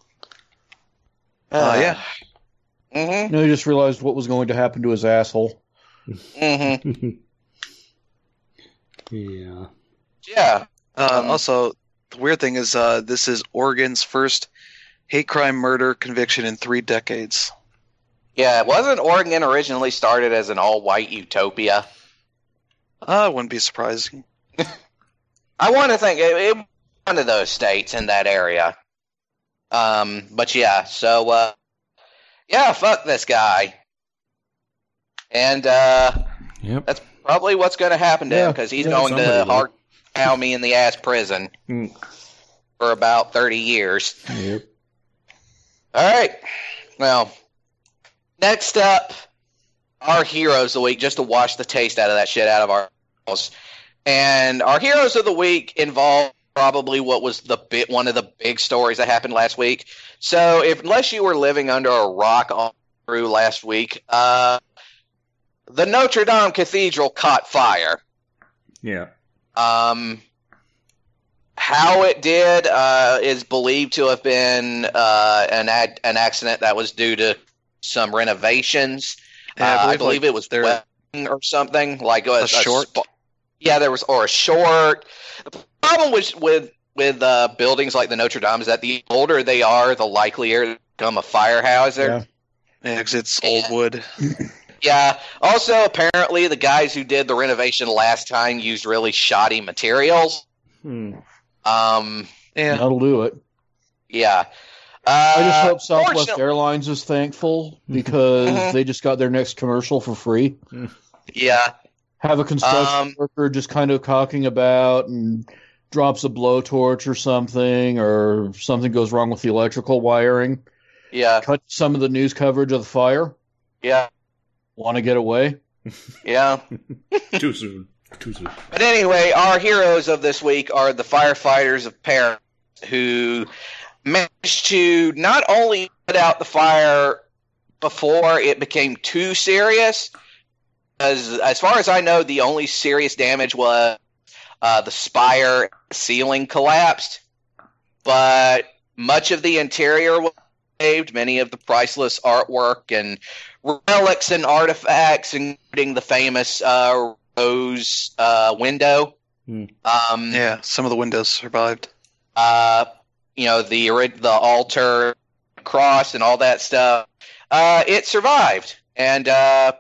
Uh, yeah. Mm-hmm. No, he just realized what was going to happen to his asshole. Mm-hmm. Yeah. Yeah. Uh, Um, also, the weird thing is, uh, this is Oregon's first hate crime murder conviction in three decades. Yeah, wasn't Oregon originally started as an all-white utopia? Uh, it wouldn't be surprising. I want to think it, it was one of those states in that area. Um, but yeah, so uh, yeah, fuck this guy, and uh, Yep. that's probably what's going to happen to him Yeah, because he's yeah, going to somebody will. hard pound me in the ass prison Mm. for about thirty years. Yep. All right, well, next up, our heroes of the week, just to wash the taste out of that shit out of our mouths. And our heroes of the week involve probably what was the bit one of the big stories that happened last week. So, if unless you were living under a rock all through last week, uh, the Notre Dame Cathedral caught fire. Yeah. Um, how it did uh, is believed to have been uh, an ad- an accident that was due to some renovations. Yeah, Uh, I believe like, it was they're- welding or something like a, A short? sp- yeah, there was or a short. The problem with with with uh, buildings like the Notre Dame is that the older they are, the likelier to become a fire hazard. Yeah. Yeah, 'cause it's old wood. Yeah. Also, apparently, the guys who did the renovation last time used really shoddy materials. Hmm. Um. Yeah. That'll do it. Yeah. Uh, I just hope Southwest fortunately- Airlines is thankful because Mhm. they just got their next commercial for free. Yeah. Have a construction Um, worker just kind of cocking about and drops a blowtorch or something, or something goes wrong with the electrical wiring. Yeah. Cut some of the news coverage of the fire. Yeah. Want to get away? Yeah. Too soon. Too soon. But anyway, our heroes of this week are the firefighters of Paris who managed to not only put out the fire before it became too serious, as as far as I know, the only serious damage was uh, the spire ceiling collapsed, but much of the interior was saved. Many of the priceless artwork and relics and artifacts, including the famous uh, rose uh, window. Hmm. Um, Yeah, some of the windows survived. uh, you know, the ori- the altar, cross, and all that stuff. Uh, it survived, and uh,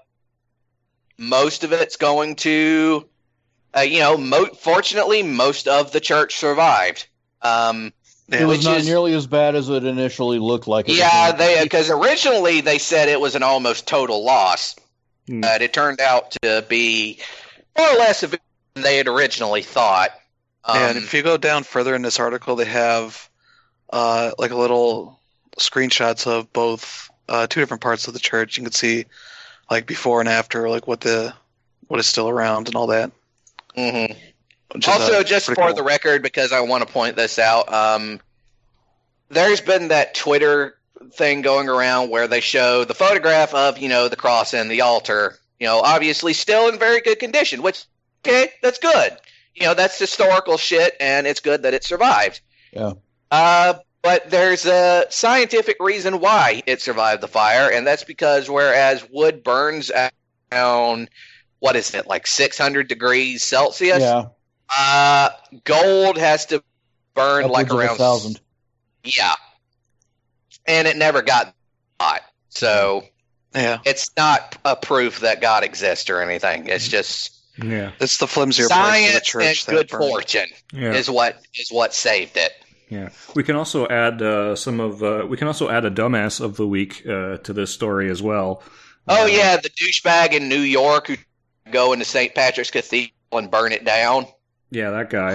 most of it's going to, uh, you know, mo- fortunately, most of the church survived. Um, It was which not is- nearly as bad as it initially looked like. It yeah, was. they because originally they said it was an almost total loss, Hmm. but it turned out to be more or less than they had originally thought. Um, and if you go down further in this article, they have uh, like a little screenshots of both uh, two different parts of the church. You can see like before and after, like what the what is still around and all that. mhm. which is, Also, uh, just pretty for cool. the record, because I want to point this out, um, there's been that Twitter thing going around where they show the photograph of, you know, the cross and the altar, you know, obviously still in very good condition, which, okay, that's good. You know, that's historical shit, and it's good that it survived. Yeah. Uh, but there's a scientific reason why it survived the fire, and that's because whereas wood burns at around, what is it, like six hundred degrees Celsius? Yeah, Uh, gold has to burn like upwards of a around thousand. Yeah, and it never got hot, so Yeah, it's not a proof that God exists or anything. It's just Yeah, it's the flimsier parts of the science and church that good burned. fortune yeah, is what is what saved it. yeah. We can also add uh, some of. Uh, we can also add a dumbass of the week uh, to this story as well. Oh Uh, yeah, the douchebag in New York who go into Saint Patrick's Cathedral and burn it down. Yeah, that guy.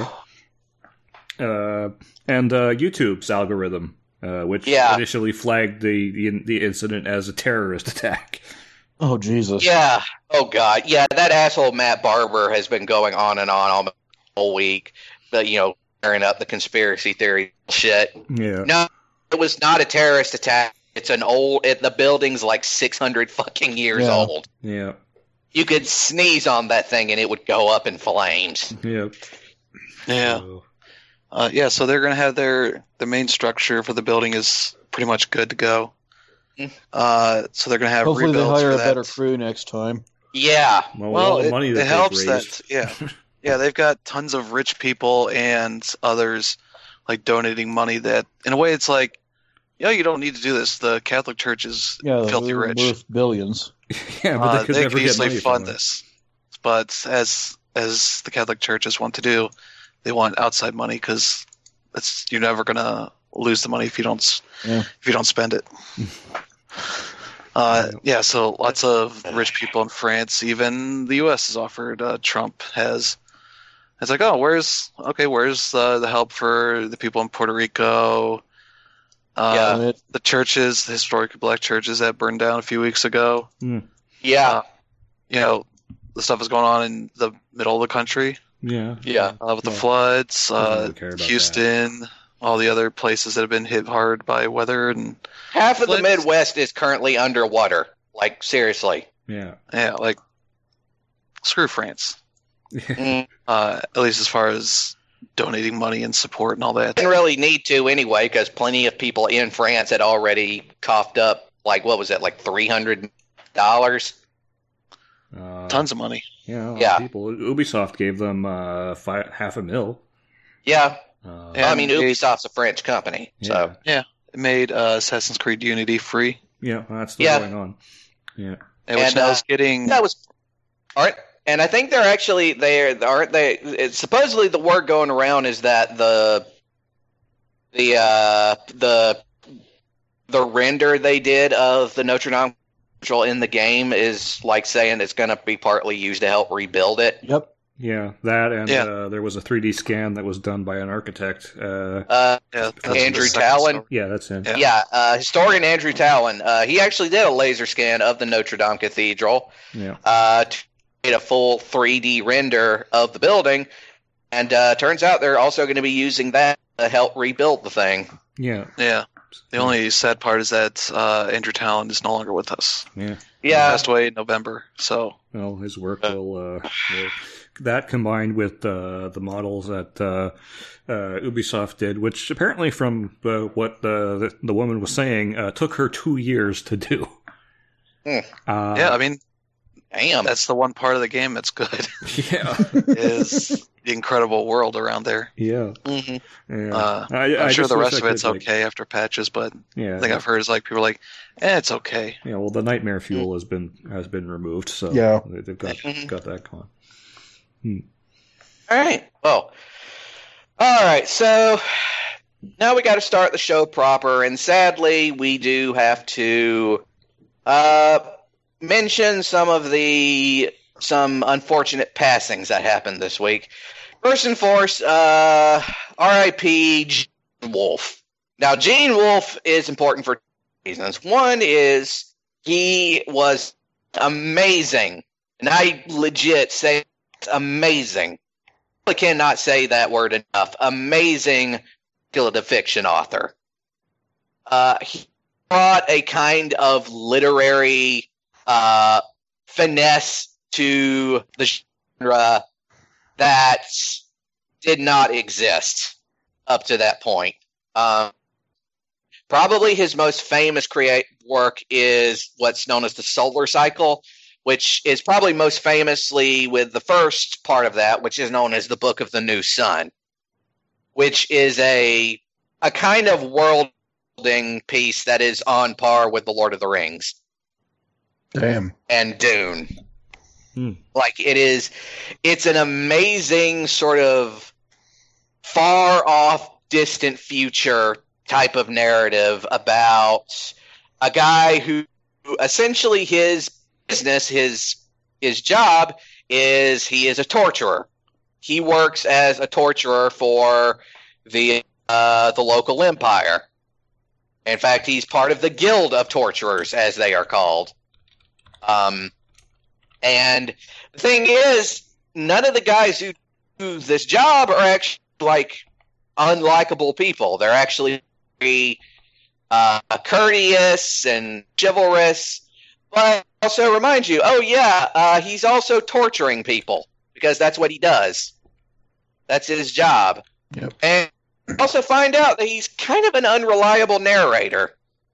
Uh, and uh, YouTube's algorithm, uh, which Yeah. initially flagged the, the the incident as a terrorist attack. Oh Jesus! Yeah. Oh God. Yeah, that asshole Matt Barber has been going on and on almost all week. But you know, tearing up the conspiracy theory shit. Yeah, No, it was not a terrorist attack. It's an old. It, the building's like six hundred fucking years Yeah. old. yeah, You could sneeze on that thing and it would go up in flames. yeah. Yeah, So, uh, yeah. So they're gonna have their the main structure for the building is pretty much good to go. Mm. Uh, so they're gonna have Hopefully they rebuilds hire for a that. better crew next time. Yeah. well, Well, all the it, money it that they've helps raised. that yeah, yeah, they've got tons of rich people and others like donating money. That in a way, it's like, you know, you don't need to do this. The Catholic Church is Yeah, filthy they're rich. worth billions. yeah, but Uh, they could they never could get easily money fund from it. this, but as as the Catholic churches want to do, they want outside money because that's you're never gonna lose the money if you don't s Yeah. if you don't spend it. uh, yeah, so lots of rich people in France, even the U S has offered. Uh, Trump has. It's like, oh, where's okay? Where's uh, the help for the people in Puerto Rico? Uh, Yeah. It- the churches, the historic black churches that burned down a few weeks ago. Yeah. Uh, you know, the stuff is going on in the middle of the country Yeah, Yeah. uh, with the Yeah. floods, Doesn't uh, really care about Houston, all the other places that have been hit hard by weather, and Half of the Flint- Midwest is currently underwater. Like, seriously. yeah, yeah, like screw France. Mm. Uh, at least as far as donating money and support and all that. Didn't really need to anyway, because plenty of people in France had already coughed up, like, what was it, like three hundred dollars? uh, Tons of money. Yeah, a lot Yeah. of people. Ubisoft gave them uh, five, half a mil. Yeah. Uh, Yeah. I mean, And they- Ubisoft's a French company. So, yeah, It made uh, Assassin's Creed Unity free, yeah, that's still Yeah. going on. Yeah, and which And, now uh, is getting. that was. Aren't, and I think they're actually, they're, aren't they, it's, supposedly the word going around is that the, the, uh, the, the render they did of the Notre Dame Cathedral in the game is like saying it's going to be partly used to help rebuild it. Yep. yeah, that and Yeah. Uh, there was a three D scan that was done by an architect. Uh, Uh, yeah, that's Andrew the second Talon. story. yeah, that's him. Yeah. yeah, uh, historian Andrew Talon, uh, he actually did a laser scan of the Notre Dame Cathedral, Yeah, uh, to get a full three D render of the building, and uh, turns out they're also going to be using that to help rebuild the thing. yeah, Yeah, The only sad part is that uh, Andrew Talon is no longer with us. Yeah. He Yeah. passed away in November. So Well, his work will, uh, will that combined with uh, the models that uh, uh, Ubisoft did, which apparently, from uh, what the, the the woman was saying, uh, took her two years to do. Hmm. Uh, yeah, I mean, Damn. that's the one part of the game that's good yeah, is the incredible world around there. yeah. Mhm. yeah. Uh, I, I'm I sure just the wish rest I of it's could, like- okay after patches, but Yeah, the thing I've heard is like people are like, eh, it's okay. yeah. Well, the nightmare fuel has been has been removed, so Yeah. they- they've got Mhm. got that gone. All right. Well, all right. So now we got to start the show proper, and sadly, we do have to uh, mention some of the some unfortunate passings that happened this week. First and foremost, uh, R I P Gene Wolfe. Now, Gene Wolfe is important for two reasons. One is he was amazing, and I legit say amazing. I cannot say that word enough. Amazing speculative fiction author. Uh, he brought a kind of literary uh, finesse to the genre that did not exist up to that point. Um, probably his most famous create work is what's known as the Solar Cycle, which is probably most famously with the first part of that, which is known as the Book of the New Sun, which is a a kind of world building piece that is on par with the Lord of the Rings Damn. and Dune. Hmm. Like it is, it's an amazing sort of far off, distant future type of narrative about a guy who essentially his business, his his job is he is a torturer. He works as a torturer for the uh, the local empire. In fact, he's part of the Guild of Torturers, as they are called. Um, and the thing is, none of the guys who do this job are actually like unlikable people. They're actually very uh, courteous and chivalrous. But also remind you, oh yeah, uh, he's also torturing people because that's what he does. That's his job. Yep. And also find out that he's kind of an unreliable narrator.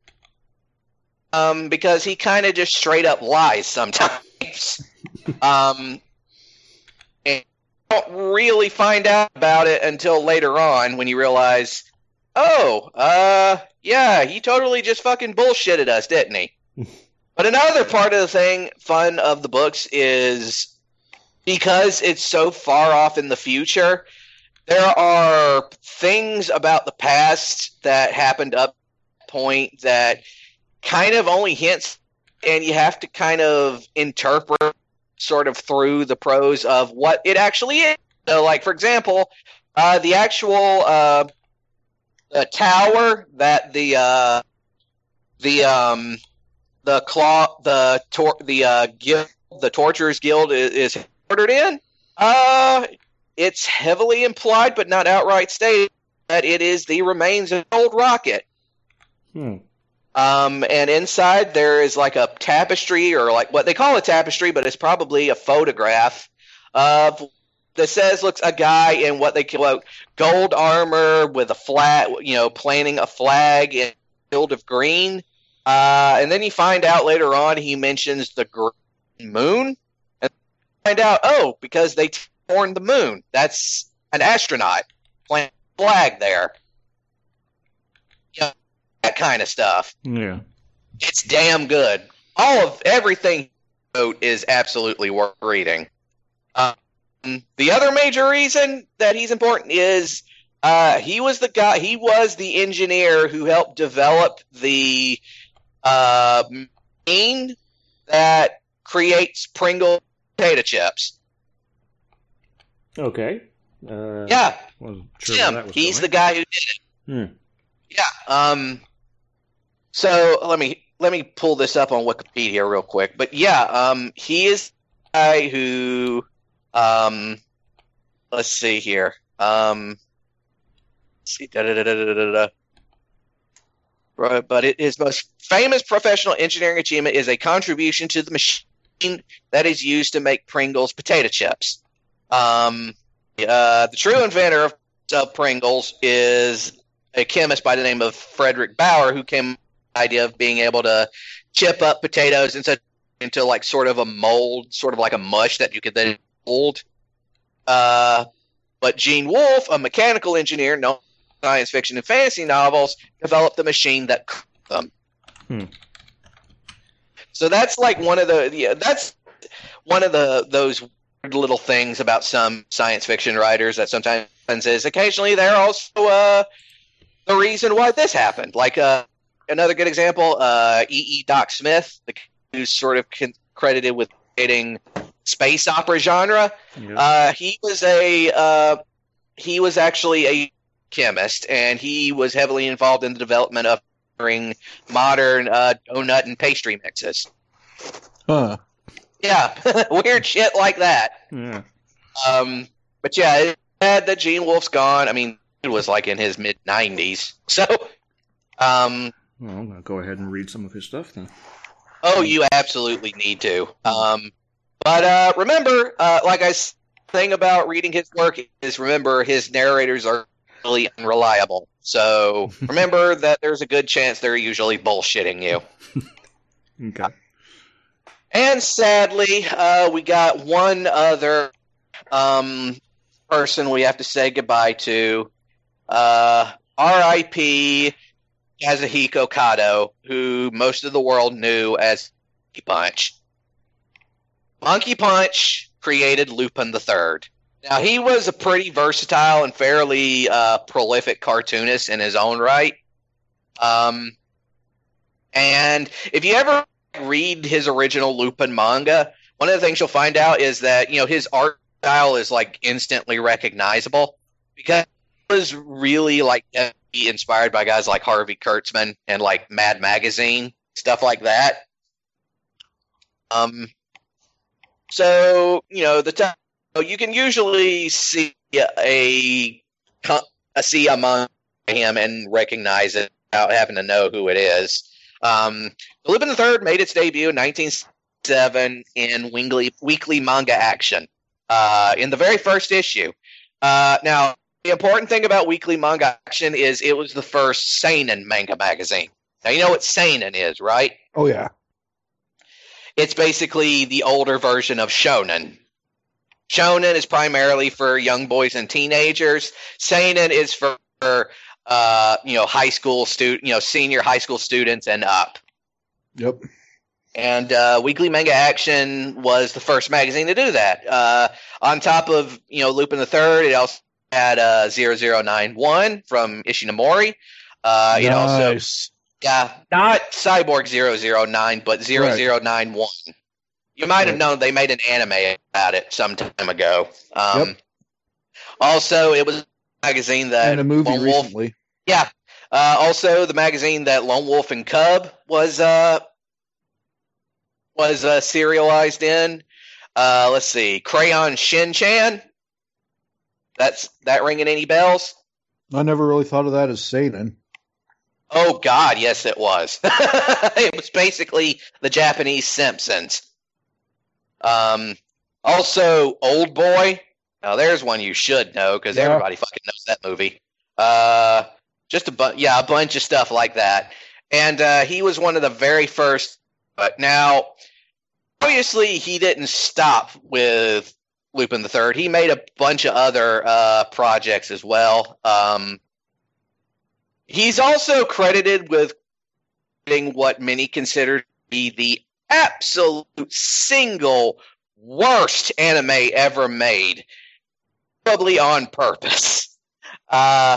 Um, because he kind of just straight up lies sometimes. um, and you don't really find out about it until later on when you realize, oh, uh, yeah, he totally just fucking bullshitted us, didn't he? But another part of the thing, fun of the books, is because it's so far off in the future, there are things about the past that happened up to that point that kind of only hints, and you have to kind of interpret sort of through the prose of what it actually is. So, like, for example, uh, the actual uh, the tower that the uh, the um, the claw the tor- the uh, guild, the Torturers Guild is, is ordered in. Uh, it's heavily implied, but not outright stated, that it is the remains of an old rocket. Hmm. Um, and inside there is like a tapestry, or like what they call a tapestry, but it's probably a photograph of that says looks a guy in what they call gold armor with a flag, you know, planting a flag in a field of green. Uh, and then you find out later on he mentions the green moon, and find out oh because they torn the moon. That's an astronaut planting a flag there. That kind of stuff. Yeah. It's damn good. All of everything he wrote is absolutely worth reading. Um, the other major reason that he's important is uh, he was the guy. He was the engineer who helped develop the uh, machine that creates Pringle potato chips. Okay. Uh, Yeah, wasn't sure where Tim. that was He's going. the guy who did it. Hmm. Yeah. Um. So let me let me pull this up on Wikipedia real quick. But yeah, um, he is the guy who, um, let's see here. Um, let's see. Da, da, da, da, da, da, da. Right, but it, his most famous professional engineering achievement is a contribution to the machine that is used to make Pringles potato chips. Um, uh, the true inventor of, of Pringles is a chemist by the name of Frederick Bauer, who came up with the idea of being able to chip up potatoes into, into like sort of a mold, sort of like a mush that you could then mold. Uh, but Gene Wolfe, a mechanical engineer known for science fiction and fantasy novels, developed the machine that cooked them. Hmm. So that's like one of the yeah, that's one of the those weird little things about some science fiction writers that sometimes happens is occasionally they're also uh, the reason why this happened. Like uh, another good example, uh, E E. Doc Smith, the who's sort of con- credited with creating space opera genre. Yeah. Uh, he was a uh, he was actually a chemist, and he was heavily involved in the development of modern uh, donut and pastry mixes. Huh. Yeah, weird shit like that. Yeah. Um, but yeah, it's sad that Gene Wolfe's gone. I mean, it was like in his mid nineties. So, um, Well, I'm gonna go ahead and read some of his stuff then. oh, you absolutely need to. Um, but uh, remember, uh, like I s- thing about reading his work is remember his narrators are really unreliable. So remember that there's a good chance they're usually bullshitting you. Okay. And sadly, uh, we got one other um, person we have to say goodbye to. Uh, R I P Kazuhiko Kato, who most of the world knew as Monkey Punch. Monkey Punch created Lupin the Third. Now, he was a pretty versatile and fairly uh, prolific cartoonist in his own right. Um, and if you ever read his original Lupin manga, one of the things you'll find out is that, you know, his art style is like instantly recognizable because it was really like inspired by guys like Harvey Kurtzman and like Mad Magazine, stuff like that. Um, so, you know, the time you can usually see a, a see among him and recognize it without having to know who it is. Um, Lupin the Third made its debut in nineteen seventy-seven in Weekly, Weekly Manga Action uh, in the very first issue. Uh, now, the important thing about Weekly Manga Action is it was the first seinen manga magazine. Now, you know what seinen is, right? Oh, yeah. It's basically the older version of shonen. Shonen is primarily for young boys and teenagers. Seinen is for uh, you know, high school student, you know, senior high school students and up. Yep. And uh, Weekly Manga Action was the first magazine to do that. Uh, on top of, you know, Lupin the Third, it also had uh, zero zero nine one from Ishinomori. Uh, nice. It also, yeah, not Cyborg zero zero nine, but zero zero nine one. Right. You might have known they made an anime about it some time ago. Um, yep. Also, it was a magazine that and a movie Lone Wolf, recently. Yeah. Uh, also, the magazine that Lone Wolf and Cub was uh, was uh, serialized in. Uh, let's see, Crayon Shin-chan. That's that ringing any bells? I never really thought of that as seinen. Oh God, yes, it was. It was basically the Japanese Simpsons. Um, also, Old Boy. Now, there's one you should know because Yeah. everybody fucking knows that movie. Uh, just a bu- yeah, a bunch of stuff like that. And uh, he was one of the very first. But now, obviously, he didn't stop with Lupin the Third. He made a bunch of other uh, projects as well. Um, he's also credited with creating what many consider to be the absolute single worst anime ever made, probably on purpose. Uh,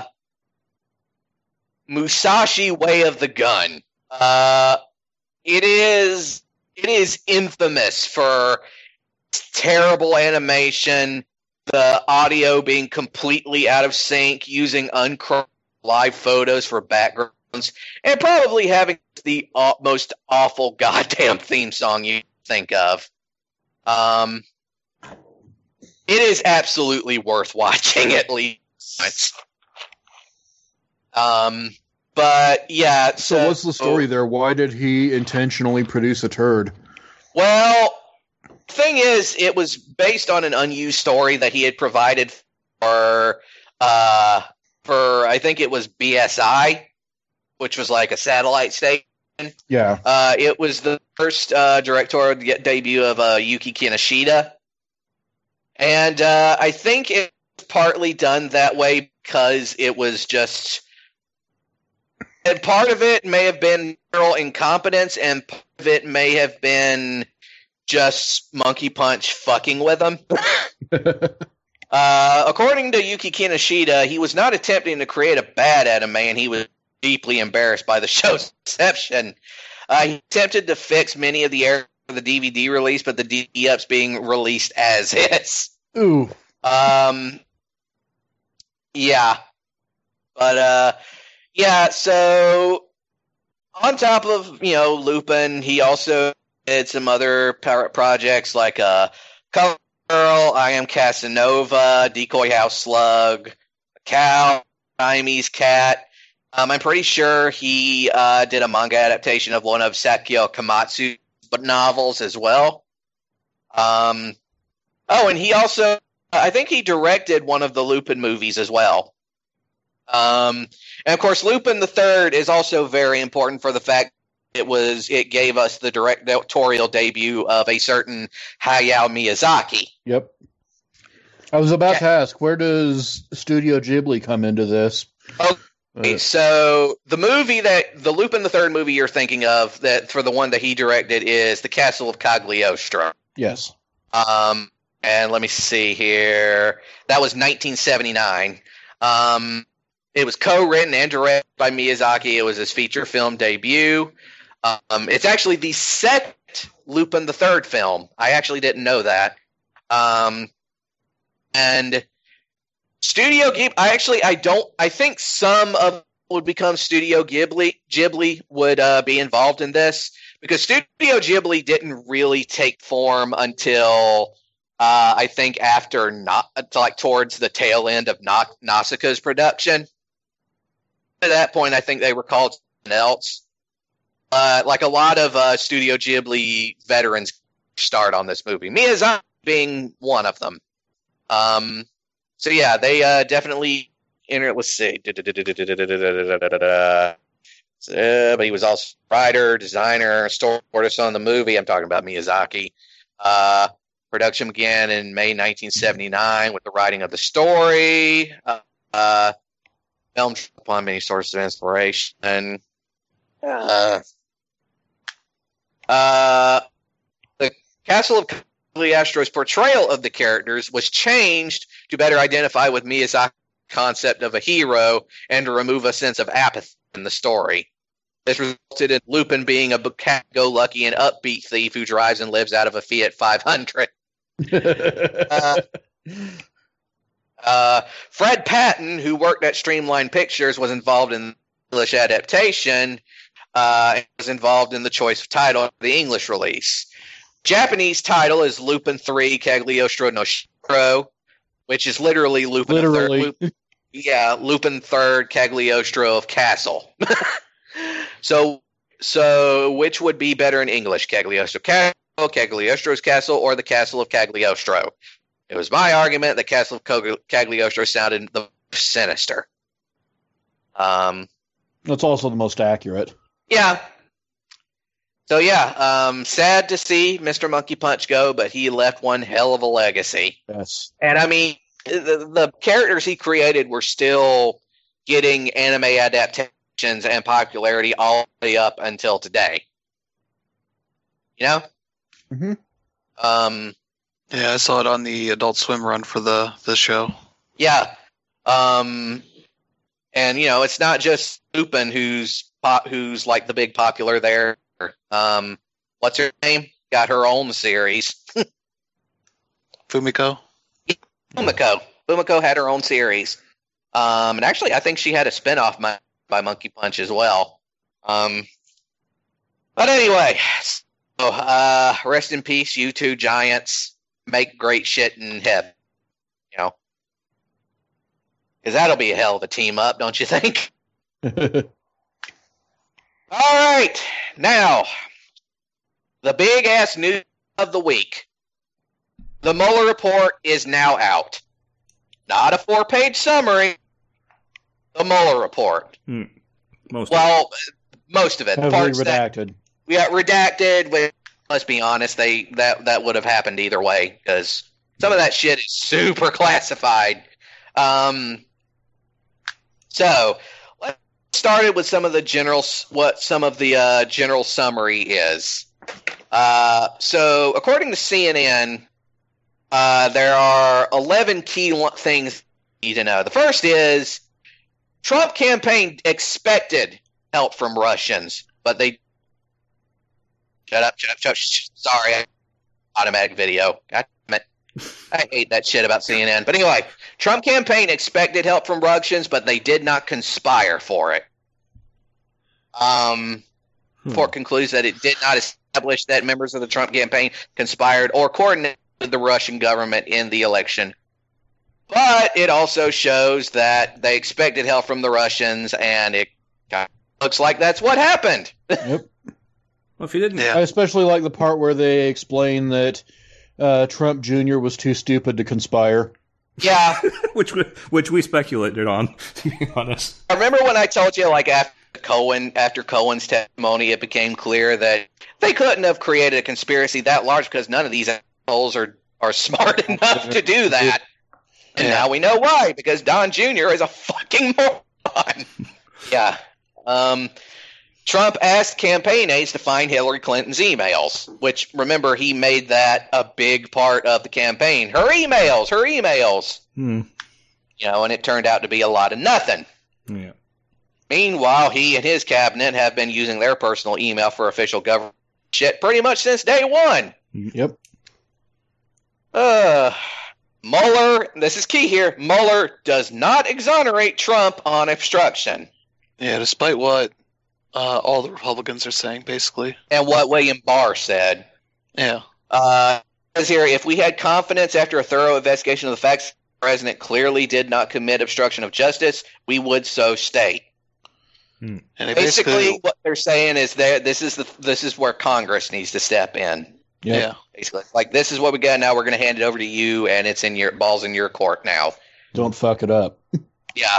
Musashi Way of the Gun. Uh, it is it is infamous for terrible animation, the audio being completely out of sync, using uncropped live photos for backgrounds, and probably having the uh, most awful goddamn theme song you think of. Um, it is absolutely worth watching at least once. Um, but yeah. So, So what's the story there? Why did he intentionally produce a turd? Well, thing is, it was based on an unused story that he had provided for, uh, for I think it was B S I, which was like a satellite station. Yeah. Uh, it was the first uh, directorial de- debut of uh, Yuki Kinoshita, and uh, I think it was partly done that way because it was just. And part of it may have been moral incompetence, and part of it may have been just Monkey Punch fucking with him. uh, according to Yuki Kinoshita, he was not attempting to create a bad anime, and he was deeply embarrassed by the show's reception. Uh, he attempted to fix many of the errors of the D V D release, but the D V D's being released as is. Ooh. Um, yeah. But, uh, yeah, so on top of, you know, Lupin, he also did some other pirate projects like uh, Color Girl, I Am Casanova, Decoy House Slug, Cow, Siamese Cat. Um, I'm pretty sure he uh, did a manga adaptation of one of Sakio Komatsu's novels as well. Um, oh, and he also, I think he directed one of the Lupin movies as well. Um, and of course, Lupin the Third is also very important for the fact it was it gave us the directorial debut of a certain Hayao Miyazaki. Yep. I was about Yeah. to ask, where does Studio Ghibli come into this? Okay, Uh, so the movie that the Lupin the Third movie you're thinking of that for the one that he directed is The Castle of Cagliostro. yes. Um, and let me see here. That was nineteen seventy-nine. Um, it was co-written and directed by Miyazaki. It was his feature film debut. Um, it's actually the second Lupin the Third film. I actually didn't know that. Um, and Studio Ghibli, I actually, I don't, I think some of would become Studio Ghibli, Ghibli would uh, be involved in this, because Studio Ghibli didn't really take form until, uh, I think after, not, like towards the tail end of Na- Nausicaa's production. At that point, I think they were called something else. Uh, like a lot of uh, Studio Ghibli veterans start on this movie, Miyazaki being one of them. Um, So yeah, they uh, definitely enter. Let's see, uh, but he was also writer, designer, story artist on the movie. I'm talking about Miyazaki. Uh, production began in May nineteen seventy-nine with the writing of the story. Uh, uh, filmed upon many sources of inspiration. Uh, uh, the Castle of Cagliostro's portrayal of the characters was changed to better identify with Miyazaki's concept of a hero and to remove a sense of apathy in the story. This resulted in Lupin being a go-lucky and upbeat thief who drives and lives out of a Fiat five hundred. uh, uh, Fred Patton, who worked at Streamline Pictures, was involved in the English adaptation uh, and was involved in the choice of title of the English release. Japanese title is Lupin three Cagliostro no Shiro, which is literally Lupin Literally. Third. Lup- yeah, Lupin Third Cagliostro of Castle. so, so which would be better in English, Cagliostro Castle, Cagliostro's Castle, or the Castle of Cagliostro? It was my argument that Castle of Cagliostro sounded the most sinister. Um, That's also the most accurate. yeah. So yeah, um, sad to see Mister Monkey Punch go, but he left one hell of a legacy. Yes. And I mean, the, the characters he created were still getting anime adaptations and popularity all the way up until today. You know? Mm-hmm. Um, Yeah, I saw it on the Adult Swim run for the, the show. yeah. Um, and, you know, it's not just Lupin who's pop, who's like the big popular there. Um, what's her name? Got her own series. Fumiko? Fumiko. Fumiko had her own series. Um, and actually, I think she had a spinoff by, by Monkey Punch as well. Um, but anyway, so, uh, rest in peace, you two giants. Make great shit in heaven. You know? Because that'll be a hell of a team up, don't you think? All right, now the big ass news of the week: the Mueller report is now out. Not a four-page summary. The Mueller report. Hmm. Most well, most of it. Heavily Parts redacted. That, we got redacted. With, let's be honest, they that that would have happened either way because some of that shit is super classified. Um, so let's start it with some of the general what some of the uh, general summary is. Uh, so according to C N N, uh, there are eleven key things you need to know. The first is Trump campaign expected help from Russians, but they shut up, shut up, shut up. Shh, sorry, automatic video. God damn it. I hate that shit about C N N. But anyway, Trump campaign expected help from Russians, but they did not conspire for it. Um, hmm. Report concludes that it did not establish that members of the Trump campaign conspired or coordinated with the Russian government in the election. But it also shows that they expected help from the Russians, and it kind of looks like that's what happened. Yep. Well, if you didn't, I especially like the part where they explain that uh, Trump Junior was too stupid to conspire. Yeah, which we, which we speculated on, to be honest. I remember when I told you, like after Cohen, after Cohen's testimony, it became clear that they couldn't have created a conspiracy that large because none of these assholes are are smart enough to do that. And yeah. Now we know why, because Don Junior is a fucking moron. Yeah. Um, Trump asked campaign aides to find Hillary Clinton's emails, which, remember, he made that a big part of the campaign. Her emails, her emails. Hmm. You know, and it turned out to be a lot of nothing. Yeah. Meanwhile, he and his cabinet have been using their personal email for official government shit pretty much since day one. Yep. Uh... Mueller, this is key here, Mueller does not exonerate Trump on obstruction. Yeah, despite what uh, all the Republicans are saying, basically. And what William Barr said. Yeah. Uh, it says here, if we had confidence after a thorough investigation of the facts, the president clearly did not commit obstruction of justice, we would so state. Hmm. And basically, basically, what they're saying is there. This is the this is where Congress needs to step in. Yep. Yeah. Basically, like this is what we got now. We're going to hand it over to you, and it's in your balls in your court now. Don't fuck it up. Yeah.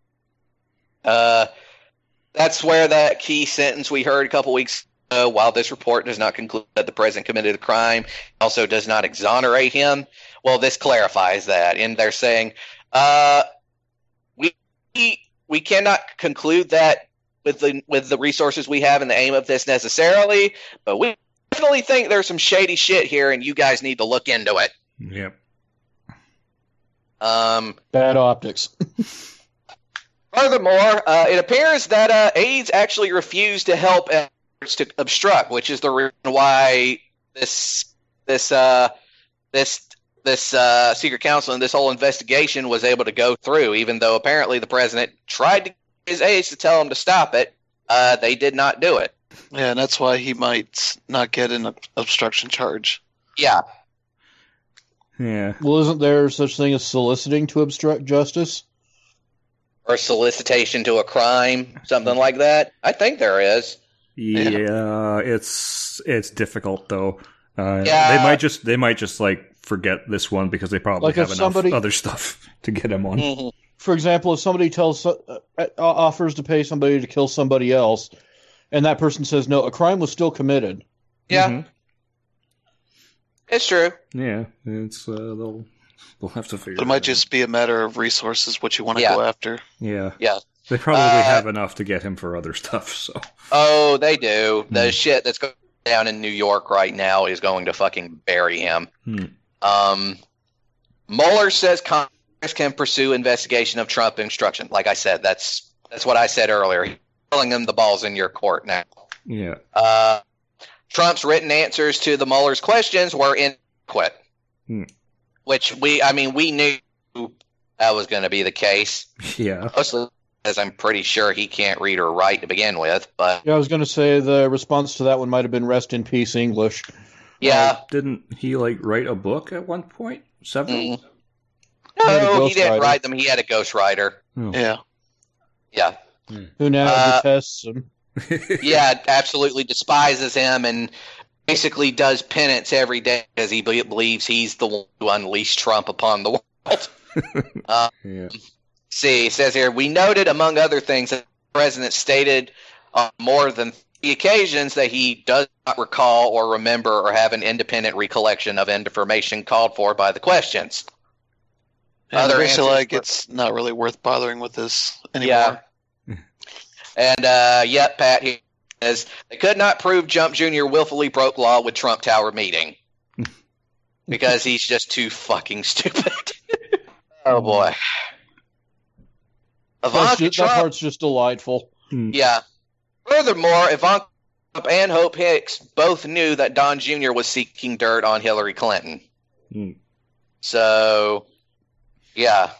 Uh, that's where that key sentence we heard a couple weeks ago. While this report does not conclude that the president committed a crime, also does not exonerate him. Well, this clarifies that, and they're saying, uh, we we cannot conclude that with the with the resources we have and the aim of this necessarily, but we definitely think there's some shady shit here, and you guys need to look into it. Yep. Um, Bad optics. Furthermore, uh, it appears that uh, aides actually refused to help efforts to obstruct, which is the reason why this this uh, this this uh, secret counsel and this whole investigation was able to go through, even though apparently the president tried to get his aides to tell him to stop it. Uh, they did not do it. Yeah, and that's why he might not get an obstruction charge. Yeah. Yeah. Well, isn't there such thing as soliciting to obstruct justice? Or solicitation to a crime, something like that. I think there is. Yeah, yeah. it's it's difficult though. Uh, yeah. They might just they might just like forget this one because they probably like have enough somebody, other stuff to get him on. Mm-hmm. For example, if somebody tells uh, offers to pay somebody to kill somebody else, and that person says no, a crime was still committed. Yeah, mm-hmm. It's true. Yeah, it's uh, they'll they'll have to figure. But it might just be a matter of resources, what you want to yeah. go after. Yeah, yeah. They probably uh, have enough to get him for other stuff. So. Oh, they do. The hmm. shit that's going down in New York right now is going to fucking bury him. Hmm. Um, Mueller says Congress can pursue investigation of Trump obstruction. Like I said, that's that's what I said earlier. He's telling them the ball's in your court now. Yeah. Uh, Trump's written answers to the Mueller's questions were inadequate, hmm. which we, I mean, we knew that was going to be the case. Yeah. Mostly because I'm pretty sure he can't read or write to begin with. But yeah, I was going to say the response to that one might have been "Rest in peace, English." Yeah. Uh, didn't he like write a book at one point? Several. Mm. He No, he didn't writer. write them. He had a ghostwriter. Oh. Yeah. Yeah. Who now Uh, detests him. Yeah, absolutely despises him and basically does penance every day because he be- believes he's the one who unleashed Trump upon the world. uh, Yeah. See, it says here, we noted, among other things, that the president stated on more than three occasions that he does not recall or remember or have an independent recollection of information called for by the questions. And Other basically, answers like, were- it's not really worth bothering with this anymore. Yeah. And, uh, yep, Pat, he says, they could not prove Jump Junior willfully broke law with Trump Tower meeting. Because he's just too fucking stupid. Oh, boy. That's Ivanka ju- that Trump, part's just delightful. yeah. Furthermore, Ivanka Trump and Hope Hicks both knew that Don Junior was seeking dirt on Hillary Clinton. Hmm. So, yeah.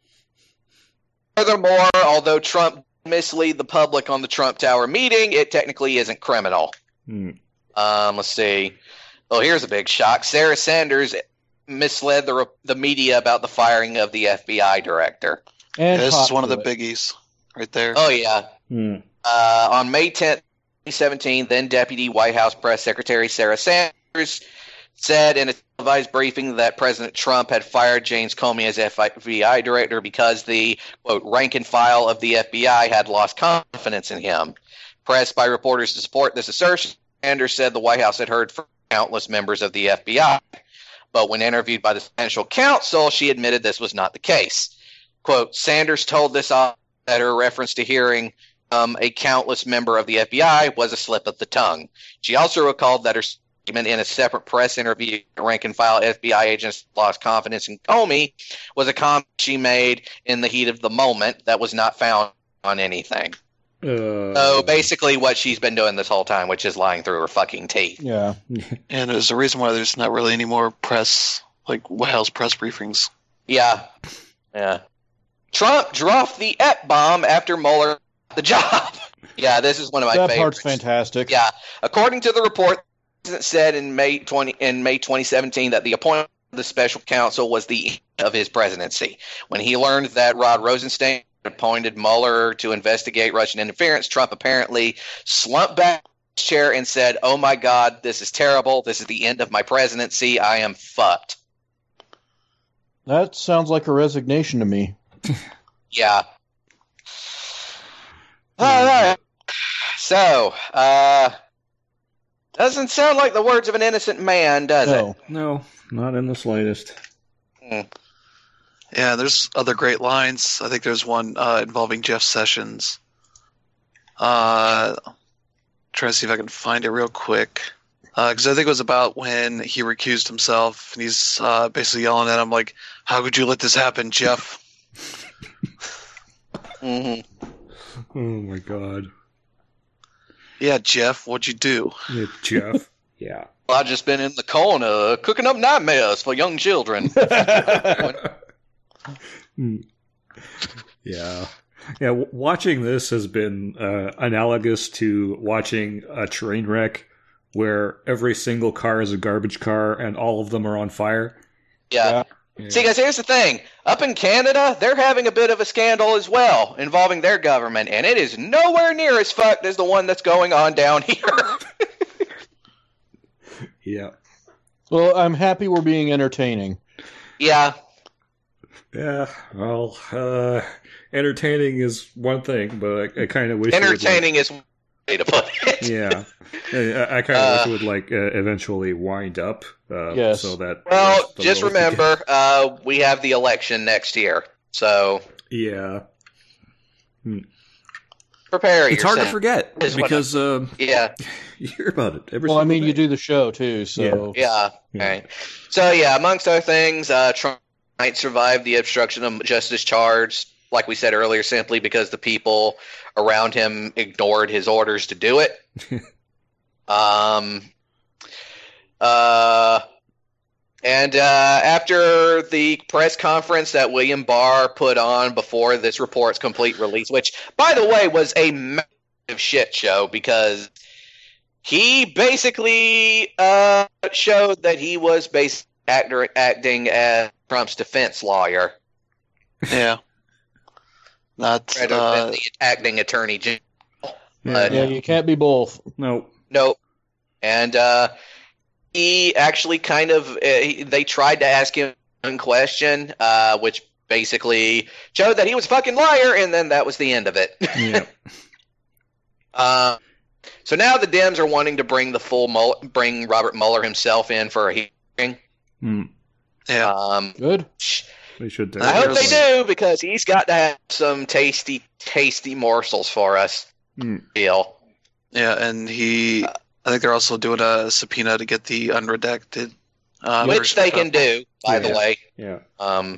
Furthermore, although Trump mislead the public on the Trump Tower meeting, it technically isn't criminal. Hmm. Um, let's see. Oh, here's a big shock. Sarah Sanders misled the the media about the firing of the F B I director. And Yeah, this cop is one of to the it. biggies right there. Oh, yeah. Hmm. Uh, on May tenth, twenty seventeen, then Deputy White House Press Secretary Sarah Sanders said in a televised briefing that President Trump had fired James Comey as F B I director because the, quote, rank and file of the F B I had lost confidence in him. Pressed by reporters to support this assertion, Sanders said the White House had heard from countless members of the F B I. But when interviewed by the Special Counsel, she admitted this was not the case. Quote, Sanders told this op that her reference to hearing um, a countless member of the F B I was a slip of the tongue. She also recalled that her statement in a separate press interview, rank and file F B I agents lost confidence in Comey, was a comment she made in the heat of the moment that was not found on anything. Uh, So basically what she's been doing this whole time, which is lying through her fucking teeth. Yeah. And there's a reason why there's not really any more press, like White House press briefings. Yeah. Yeah. Trump dropped the Ep bomb after Mueller got the job. Yeah, this is one of my that favorites. part's fantastic. Yeah. According to the report, the president said in May twenty in May twenty seventeen that the appointment of the special counsel was the end of his presidency. When he learned that Rod Rosenstein appointed Mueller to investigate Russian interference, Trump apparently slumped back in his chair and said, "Oh my God, this is terrible. This is the end of my presidency. I am fucked." That sounds like a resignation to me. Yeah. All right. So, uh, doesn't sound like the words of an innocent man, does No. no, not in the slightest. it? Hmm. Yeah, there's other great lines. I think there's one uh, involving Jeff Sessions. Uh, trying to see if I can find it real quick. Because I think it was about when he recused himself, and he's uh, basically yelling at him like, "How could you let this happen, Jeff?" Mhm. Oh my god. Yeah, Jeff, what'd you do? Yeah, Jeff. Yeah. Well, I've just been in the corner cooking up nightmares for young children. Hmm. Yeah. Yeah, w- watching this has been uh, analogous to watching a train wreck where every single car is a garbage car and all of them are on fire. Yeah. Yeah. See, guys, here's the thing. Up in Canada, they're having a bit of a scandal as well involving their government, and it is nowhere near as fucked as the one that's going on down here. Yeah. Well, I'm happy we're being entertaining. Yeah. Yeah, well, uh, entertaining is one thing, but I, I kind of wish it would, like- Entertaining is one way to put it. yeah, I, I kind of Uh, wish it would like uh, eventually wind up. Uh, Yes. So that Well, the just lowest we remember, uh, we have the election next year, so get- Yeah. prepare It's hard to yourself. forget Is what because uh, Yeah, you hear about it every. Well, I single mean, day. you do the show too, so yeah. Yeah. Okay. So yeah, amongst other things, uh, Trump might survive the obstruction of justice charge, like we said earlier, simply because the people around him ignored his orders to do it. um. Uh. And uh, after the press conference that William Barr put on before this report's complete release, which, by the way, was a massive shit show because he basically uh, showed that he was basically actor, acting as Trump's defense lawyer Yeah. Not, rather uh, than the acting attorney general. But- Yeah, you can't be both. No. Nope. And uh, he actually kind of, uh, he- they tried to ask him one question, uh, which basically showed that he was a fucking liar, and then that was the end of it. Yeah. uh, so now the Dems are wanting to bring the full Mueller, bring Robert Mueller himself in for a hearing. Hmm. Yeah. Um, Good. They should. I hope they There's- do, because he's got to have some tasty, tasty morsels for us. Hmm. Deal. Yeah, and he, I think they're also doing a subpoena to get the unredacted. Uh, Which version they of can it. do, by the Yeah. way. Yeah. Um,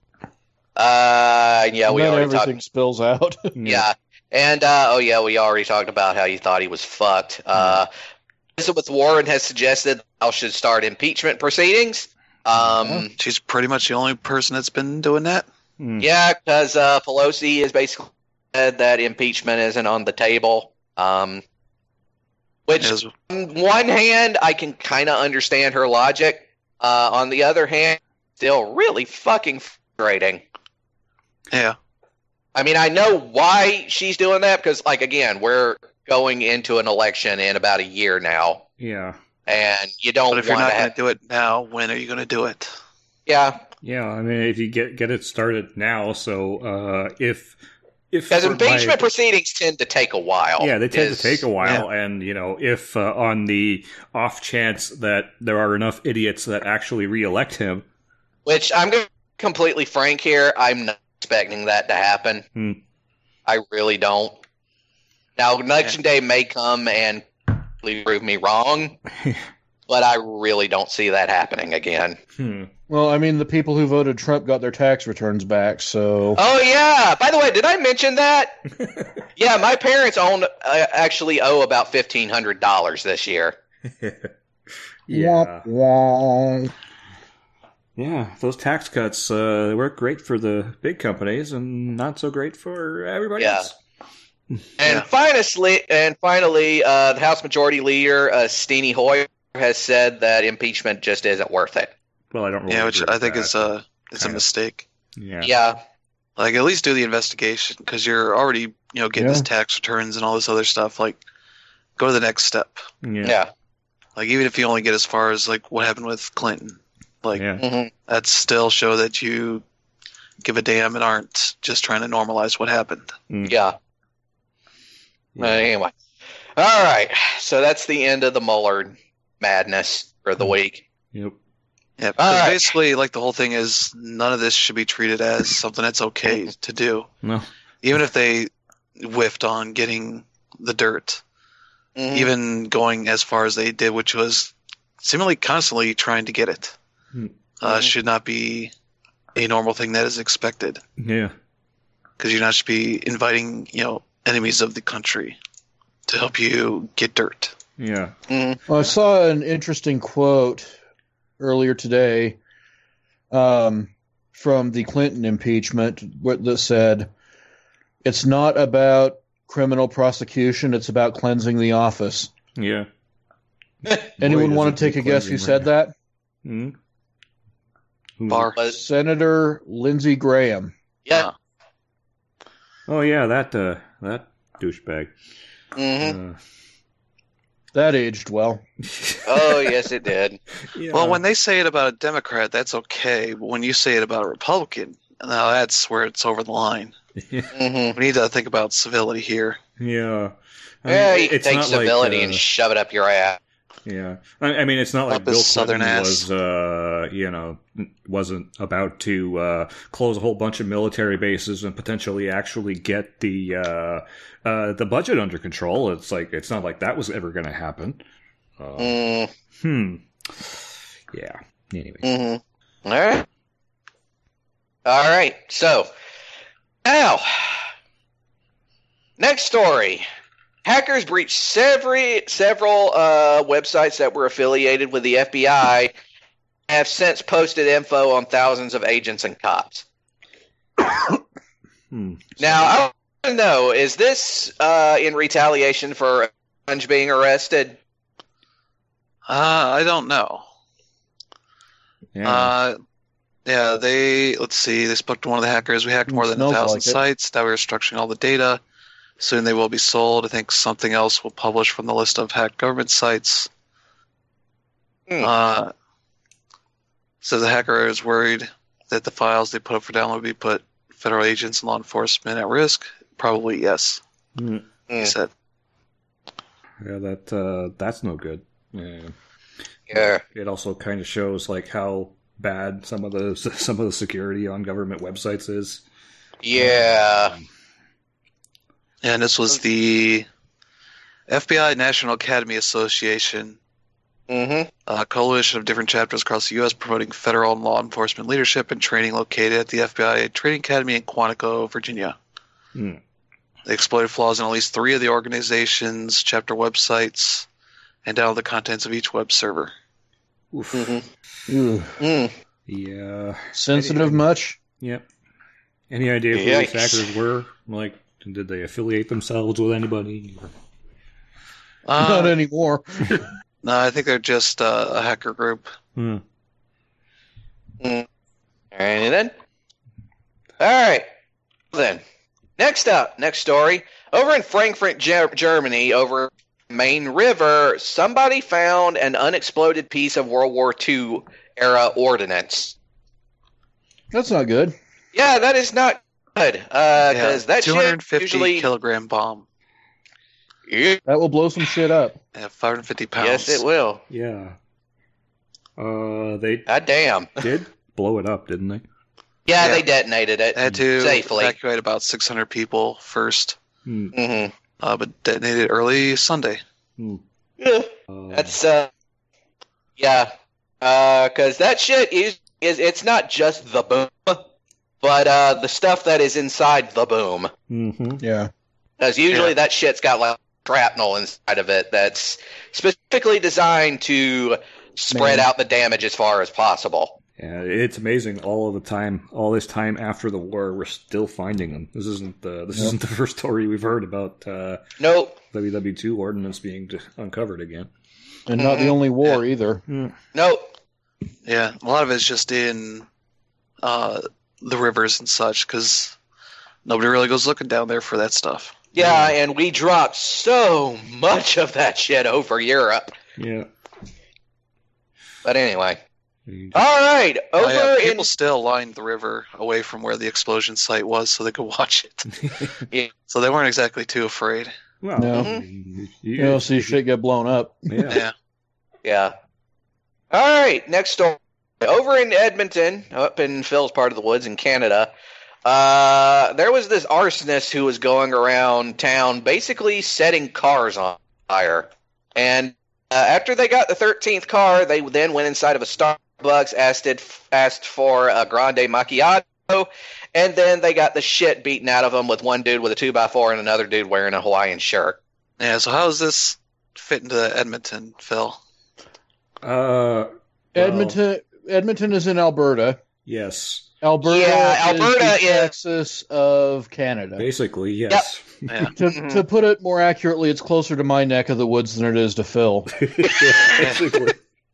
uh, yeah, we Then already everything talked. spills out. Yeah, and uh, oh yeah, we already talked about how you thought he was fucked. Uh, Elizabeth Warren has suggested I should start impeachment proceedings. Um, She's pretty much the only person that's been doing that. Hmm. yeah, because uh, Pelosi has basically said that impeachment isn't on the table. Um, which, As- on one hand, I can kind of understand her logic. Uh, on the other hand, still really fucking frustrating. yeah. I mean, I know why she's doing that because, like, again, we're going into an election in about a year now, Yeah. and you don't But if you're want not to going have. to do it now, when are you going to do it? Yeah, Yeah. I mean, if you get get it started now, so uh, if if because for impeachment my- proceedings tend to take a while. yeah, they tend is- to take a while, and you know, if uh, on the off chance that there are enough idiots that actually reelect him, Which I'm going to be completely frank here. I'm not expecting that to happen. Hmm. I really don't. Now, election day may come and completely prove me wrong, but I really don't see that happening again. hmm. Well, I mean, the people who voted Trump got their tax returns back, so Oh yeah! By the way, did I mention that? Yeah, my parents own uh, actually owe about fifteen hundred dollars this year. yeah, Wah. yeah, those tax cuts uh, work great for the big companies and not so great for everybody Yeah. else. And Yeah. finally, and finally, uh, the House Majority Leader uh, Steny Hoyer has said that impeachment just isn't worth it. Well, I don't really Yeah, which agree I with think that. is a it's a Kind of. mistake. yeah, Yeah, Like, at least do the investigation, because you're already, you know, getting Yeah. his tax returns and all this other stuff. Like, go to the next step. yeah, yeah. Like, even if you only get as far as like what happened with Clinton, like yeah. hmm that still show that you give a damn and aren't just trying to normalize what happened. yeah. Uh, anyway, all right. So that's the end of the Mueller madness for the week. Yep. Yeah, All because right. basically, like, the whole thing is none of this should be treated as something that's okay to do, No. even if they whiffed on getting the dirt. Mhm. Even going as far as they did, which was seemingly constantly trying to get it, Hmm. uh, Mhm. should not be a normal thing that is expected. Yeah. Because you're not should be inviting, you know, enemies of the country to help you get dirt. Yeah. Mhm. Well, I saw an interesting quote earlier today um, from the Clinton impeachment what- that said, "It's not about criminal prosecution; it's about cleansing the office." Yeah. Anyone Boy, want does to it take a need guess who cleansing said right that? now. Hmm. Bar. But- Senator Lindsey Graham. yeah. Oh yeah, that uh, that douchebag. hmm Uh, That aged well. Oh yes, it did. yeah. Well, when they say it about a Democrat, that's okay. But when you say it about a Republican, now that's where it's over the line. hmm We need to think about civility here. yeah. I Yeah, mean, you can it's take not like, civility uh, and shove it up your ass. Yeah, I, I mean, it's not like Up his Bill southern Clinton ass. was, uh, you know, wasn't about to uh, close a whole bunch of military bases and potentially actually get the uh, uh, the budget under control. It's like it's not like that was ever going to happen. Uh, Mm, Hmm. Yeah. Anyway. hmm All right. All right. So now, next story. Hackers breached several several uh, websites that were affiliated with the F B I. Have since posted info on thousands of agents and cops. Hmm. Now, I want to know: is this uh, in retaliation for Assange being arrested? Uh, I don't know. Yeah. Uh, yeah, they, let's see, they spoke to one of the hackers. We hacked more than a Smells thousand like it. sites that were structuring all the data. Soon they will be sold. I think something else will publish from the list of hacked government sites. Hmm. Uh, so the hacker is worried that the files they put up for download will be put federal agents and law enforcement at risk. Probably yes, Mm. he Hmm. said. Yeah, that uh, that's no good. Yeah. Yeah. It also kind of shows like how bad some of the some of the security on government websites is. Yeah. Um, And this was the F B I National Academy Association, Mm-hmm. a coalition of different chapters across the U S promoting federal and law enforcement leadership and training located at the F B I Training Academy in Quantico, Virginia. mm. They exploited flaws in at least three of the organization's chapter websites and downloaded the contents of each web server. Oof. Mm-hmm. Ugh. Mm. Yeah. Sensitive much? Yep. Any idea who Yikes. these hackers were? Like, did they affiliate themselves with anybody? Not Uh, anymore. no, I think they're just uh, a hacker group. Hmm. Mm. All right, then. All right. Then, next up, next story. Over in Frankfurt, Ger- Germany, over Main River, somebody found an unexploded piece of World War Two era ordnance. That's not good. Yeah, that is not good. Uh, because that two hundred shit fifty usually. kilogram bomb. Yeah, That will blow some shit up. Yeah, five hundred fifty pounds. yes, it will. Yeah. Uh, they God damn. did blow it up, didn't they? Yeah, Yeah. they detonated it They had to safely. evacuate about six hundred people first, Hmm. Mm-hmm. uh, but detonated early Sunday. Hmm. Yeah. Uh, That's uh, yeah, uh, because that shit is is it's not just the boom, but uh, the stuff that is inside the boom. mhm. Yeah. Because usually Yeah. that shit's got like shrapnel inside of it that's specifically designed to spread Man. out the damage as far as possible. Yeah, it's amazing. All of the time, all this time after the war, we're still finding them. This isn't the this Yep. isn't the first story we've heard about uh, Nope, W W two ordnance being d- uncovered again. And not the Mhm. only war either. nope. Yeah, a lot of it's just in uh, the rivers and such, because nobody really goes looking down there for that stuff. Yeah, and we dropped so much of that shit over Europe. Yeah. But anyway, You- all right, over Oh, yeah, in people still lined the river away from where the explosion site was so they could watch it. Yeah. So they weren't exactly too afraid. well, No. I mean, you, You know, see shit get blown up. yeah. Yeah. Yeah. All right, next story. Over in Edmonton, up in Phil's part of the woods in Canada, uh, there was this arsonist who was going around town basically setting cars on fire. And uh, after they got the thirteenth car, they then went inside of a Starbucks, asked, it, asked for a grande macchiato, and then they got the shit beaten out of them with one dude with a two by four and another dude wearing a Hawaiian shirt. Yeah, so how does this fit into Edmonton, Phil? Uh, well, Edmonton Edmonton is in Alberta. Yes, Alberta, Yeah, Alberta is the is- Texas of Canada. basically, yes. Yeah. To, Mhm. to put it more accurately, it's closer to my neck of the woods than it is to Phil. basically.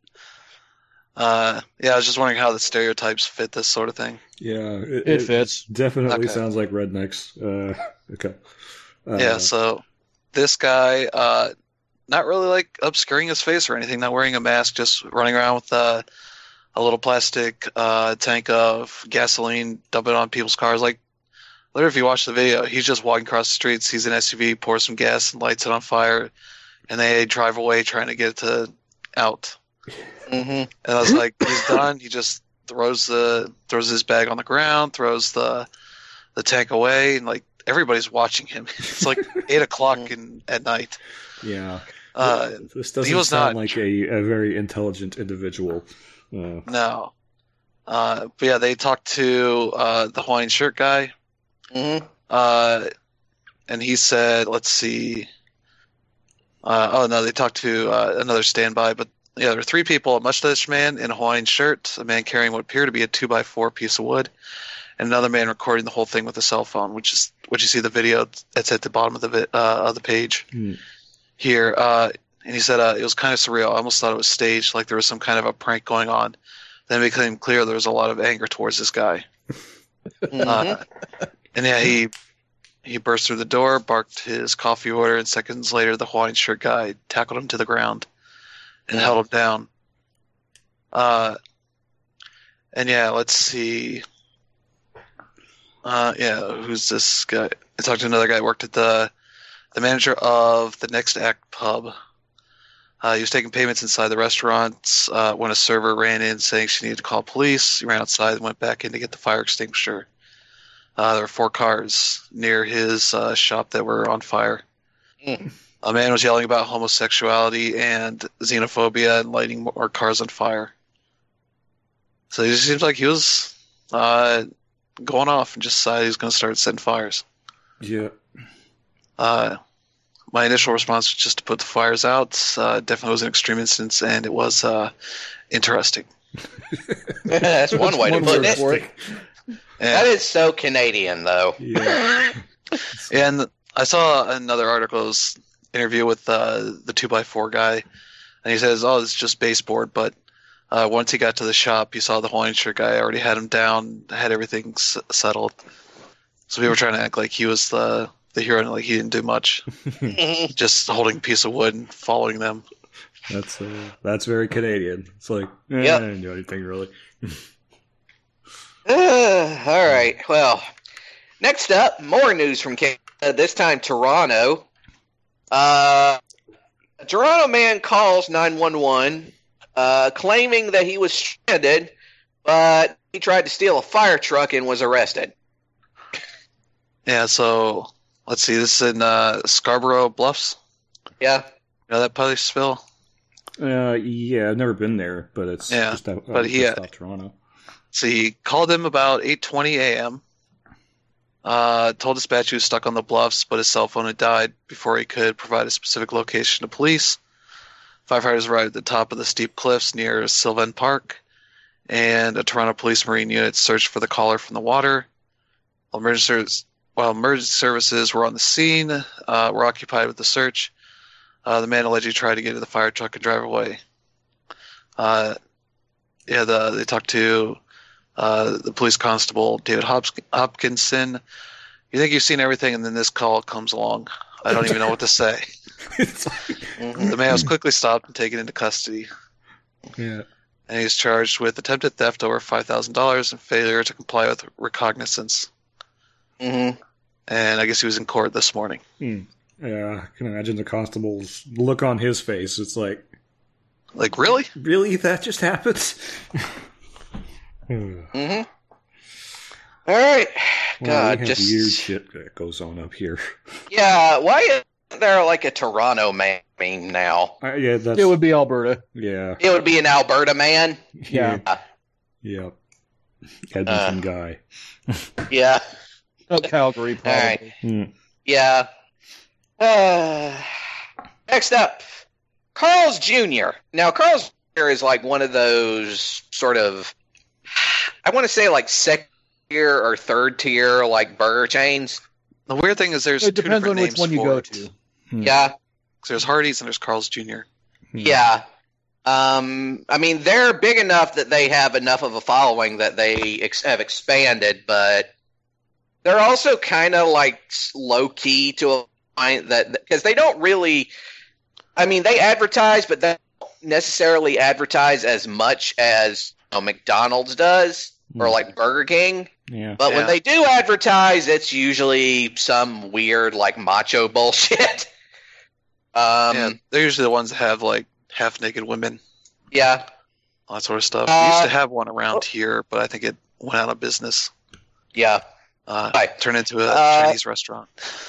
Uh, yeah, I was just wondering how the stereotypes fit this sort of thing. Yeah, it, It fits. Definitely Okay. sounds like rednecks. Uh, okay. Uh, Yeah, so this guy, uh, not really like obscuring his face or anything, not wearing a mask, just running around with uh, a little plastic uh, tank of gasoline, dump it on people's cars. Like, literally, if you watch the video, he's just walking across the street, sees an S U V, pours some gas, and lights it on fire, and they drive away trying to get it to out. Mm-hmm. And I was like, he's done. He just throws the throws his bag on the ground, throws the the tank away, and like everybody's watching him. It's like eight o'clock in at night. Yeah. Uh, this doesn't he was sound not- like a, a very intelligent individual. Uh, no, uh, but yeah, they talked to uh, the Hawaiian shirt guy, Mm-hmm. uh, and he said, "Let's see." Uh, oh no, they talked to uh, another standby, but yeah, there were three people: a mustache man in a Hawaiian shirt, a man carrying what appeared to be a two by four piece of wood, and another man recording the whole thing with a cell phone, which is what you see the video that's at the bottom of the vi- uh, of the page hmm. here. Uh, and he said uh, it was kind of surreal. I almost thought it was staged, like there was some kind of a prank going on. Then it became clear there was a lot of anger towards this guy. Mm-hmm. Uh, and yeah, he He burst through the door, barked his coffee order, and seconds later, the Hawaiian shirt guy tackled him to the ground and held him down. Uh, and yeah, let's see. Uh, yeah, who's this guy? I talked to another guy who worked at the the manager of the Next Act pub. Uh, he was taking payments inside the restaurant uh, when a server ran in saying she needed to call police. He ran outside and went back in to get the fire extinguisher. Uh, there were four cars near his uh, shop that were on fire. Mm. A man was yelling about homosexuality and xenophobia and lighting more cars on fire. So it just seems like he was uh, going off and just decided he was going to start setting fires. Yeah. Uh, my initial response was just to put the fires out. Uh, definitely was an extreme instance, and it was uh, interesting. That's one way to One put word it. for it. That And, is so Canadian, though. Yeah. and I saw another article, it was an interview with uh, the two by four guy, and he says, "Oh, it's just baseboard." But uh, once he got to the shop, he saw the Hawaiian shirt guy already had him down, had everything s- settled. So people were trying to act like he was the the hero, and like he didn't do much, just holding a piece of wood and following them. That's uh, that's very Canadian. It's like, eh, Yep. I didn't do anything really. Uh, all right. Well, next up, more news from Canada. This time, Toronto. Uh, a Toronto man calls nine one one, uh, claiming that he was stranded, but he tried to steal a fire truck and was arrested. Yeah, so let's see. This is in uh, Scarborough Bluffs. Yeah. You know that place, Phil? Uh, yeah, I've never been there, but it's Yeah, just out, but uh, he, just uh, off Toronto. So he called him about eight twenty a.m. Uh, told dispatch he was stuck on the bluffs, but his cell phone had died before he could provide a specific location to police. Firefighters arrived at the top of the steep cliffs near Sylvan Park, and a Toronto Police Marine unit searched for the caller from the water. While emergency, service, while emergency services were on the scene, uh, were occupied with the search. Uh, the man allegedly tried to get into the fire truck and drive away. Uh, yeah, the, they talked to uh, the police constable, David Hop- Hopkinson. You think you've seen everything, and then this call comes along. I don't even know what to say. Mhm. The man was quickly stopped and taken into custody, Yeah. and he's charged with attempted theft over five thousand dollars and failure to comply with recognizance. Mhm. And I guess he was in court this morning. Hmm. Yeah, I can imagine the constable's look on his face. It's like, Like, really? really? That just happened? Mhm. All right. Well, God, we have just weird shit that goes on up here. yeah. Why isn't there like a Toronto man meme now? Uh, yeah, that's It would be Alberta. yeah, It would be an Alberta man. Yeah. yeah. Edmonton guy. Yeah. Oh, Calgary, probably. All right. Hmm. Yeah. Uh, next up, Carl's Junior Now, Carl's Junior is like one of those sort of, I want to say like second tier or third tier like burger chains. The weird thing is there's It two depends different on which names one you for go it. to. Hmm. Yeah. So there's Hardee's and there's Carl's Junior Hmm. Yeah. Um, I mean, they're big enough that they have enough of a following that they ex- have expanded, but they're also kind of like low key to a point that because they don't really. I mean, they advertise, but they don't necessarily advertise as much as you know, McDonald's does or Hmm. like Burger King. Yeah. But when Yeah. they do advertise, it's usually some weird like macho bullshit. Um, yeah, they're usually the ones that have like half naked women, yeah. all that sort of stuff. we Uh, used to have one around here, but I think it went out of business. Yeah. Uh, Right. turned into a Uh, Chinese restaurant.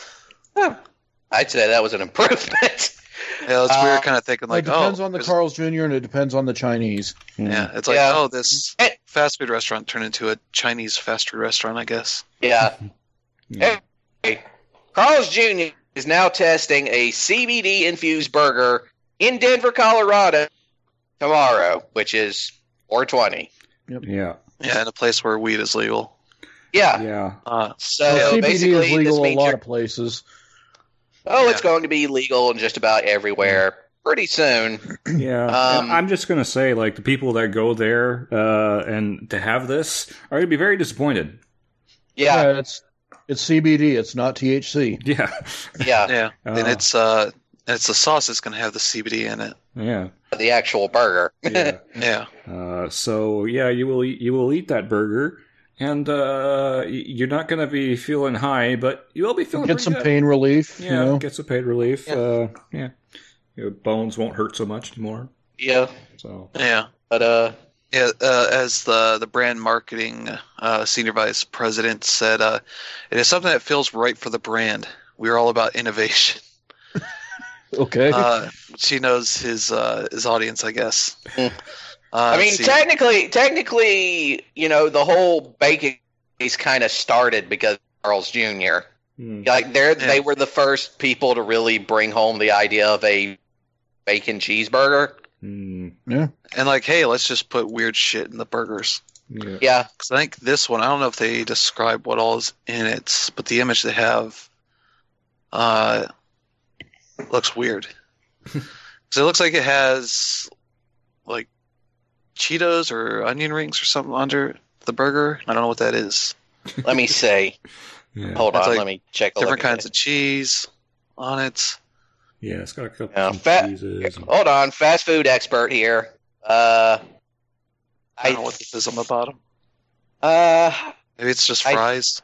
I'd say that was an improvement. Yeah, that's uh, weird. Kind of thinking Well, like, it depends oh, on the there's- Carl's Junior and it depends on the Chinese. Hmm. yeah, it's like, Yeah. oh, this Eh. fast food restaurant turned into a Chinese fast food restaurant, I guess. Yeah. Yeah. Hey, Carl's Junior is now testing a C B D infused burger in Denver, Colorado tomorrow, which is four twenty. Yeah. Yeah, in a place where weed is legal. Yeah. Yeah. Uh, So Well, C B D basically, is this legal a means lot you're, of places. oh, it's Yeah. going to be legal in just about everywhere pretty soon. Yeah, Um, and I'm just gonna say, like the people that go there uh, and to have this are gonna be very disappointed. Yeah. it's It's C B D. It's not T H C. Yeah. Yeah, Yeah, and Oh. it's uh, and it's a sauce that's going to have the C B D in it. Yeah. the actual burger. Yeah. Yeah, Uh, so yeah, you will eat, you will eat that burger, and uh, y- you're not going to be feeling high, but you will be feeling Get pretty some good. pain relief. Yeah, You know? get some pain relief. Yeah. Uh, yeah, your bones won't hurt so much anymore. Yeah, So yeah, but uh, yeah. Uh, as the the brand marketing uh, senior vice president said, uh, it is something that feels right for the brand. We're all about innovation. Okay. Uh, she knows his uh, his audience, I guess. Hmm. Uh, I mean, let's see. technically, technically, you know, the whole bacon case kind of started because of Carl's Junior hmm. Like they are Yeah. they were the first people to really bring home the idea of a bacon cheeseburger. Hmm. yeah. and like, hey, let's just put weird shit in the burgers. Yeah. Yeah, Because I think this one, I don't know if they describe what all is in it, but the image they have uh, looks weird. So it looks like it has like Cheetos or onion rings or something under the burger. I don't know what that is. let me see. Yeah. Hold It's on, like let me check. A Different look at kinds it. of cheese on it. Yeah, it's got a couple Yeah, some fat- cheeses. and- Hold on, fast food expert here. Uh, I don't know what this is on the bottom. Uh, Maybe it's just I- fries.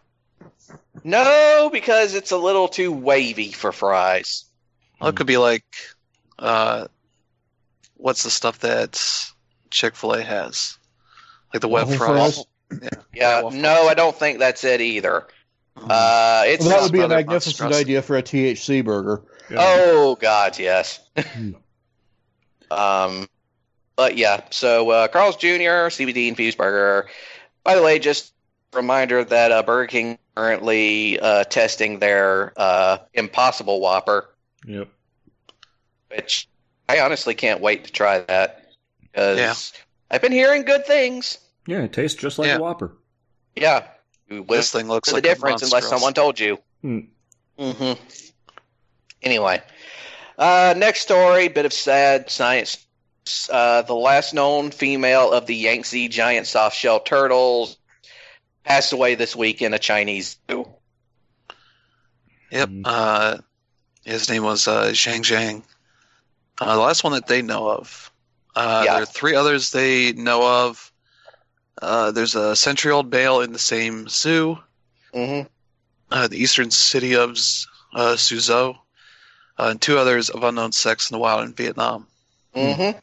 no, because it's a little too wavy for fries. Well, it could be like, uh, what's the stuff that Chick-fil-A has? Like the web Waffle fries. fries? Yeah, waffle no, I don't think that's it either. Mm. Uh, it's Well, that would be a Brother magnificent monstrosity. idea for a T H C burger. Yeah. oh God, yes. Hmm. um, but yeah, so uh, Carl's Junior C B D infused burger. By the way, just a reminder that uh, Burger King currently uh, testing their uh, Impossible Whopper, Yep. which I honestly can't wait to try that because Yeah. I've been hearing good things. Yeah, it tastes just like Yeah. a Whopper. Yeah, with This thing looks the like a difference unless monstrous. someone told you. Hmm. hmm Anyway, uh, next story, bit of sad science. Uh, the last known female of the Yangtze giant soft-shell turtles passed away this week in a Chinese zoo. Yep. Mhm. Uh, his name was uh, Zhang Zhang. Uh, the last one that they know of. Uh, Yeah. There are three others they know of. Uh, there's a century-old male in the same zoo. hmm Uh, the eastern city of Z- uh, Suzhou. Uh, and two others of unknown sex in the wild in Vietnam. hmm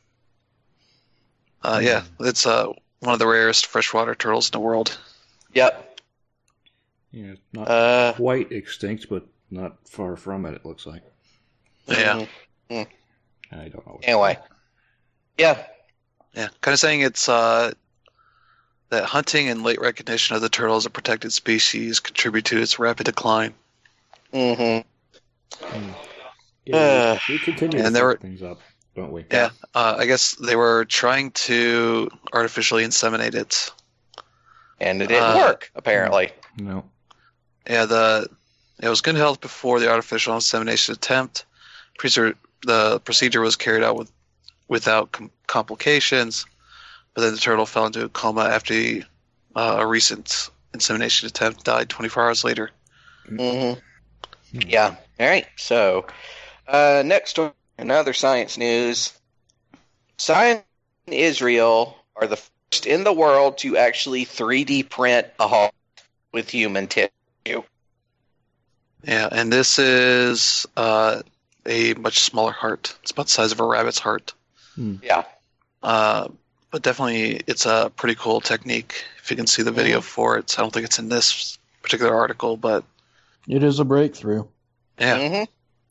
Uh, yeah, it's uh, one of the rarest freshwater turtles in the world. Yep. Yeah, not Uh, quite extinct, but not far from it. It looks like. Yeah. mhm. I don't know. Anyway. Yeah. Yeah, kind of saying it's uh, that hunting and late recognition of the turtle as a protected species contribute to its rapid decline. hmm Hmm. Uh, Yeah, we, we continue to and there fuck were- things up, don't we? Yeah, uh, I guess they were trying to artificially inseminate it. And it didn't Uh, work, apparently. No. Yeah, the it was good health before the artificial insemination attempt. Procedure, the procedure was carried out with without com- complications, but then the turtle fell into a coma after the, uh, a recent insemination attempt, died twenty-four hours later. hmm Yeah. All right. So, uh, next story, another science news. Science in Israel are the first in the world to actually three D print a heart with human tissue. Yeah, and this is uh, a much smaller heart. It's about the size of a rabbit's heart. Yeah. Uh, but definitely, it's a pretty cool technique. If you can see the video for it, I don't think it's in this particular article, but It is a breakthrough. yeah, hmm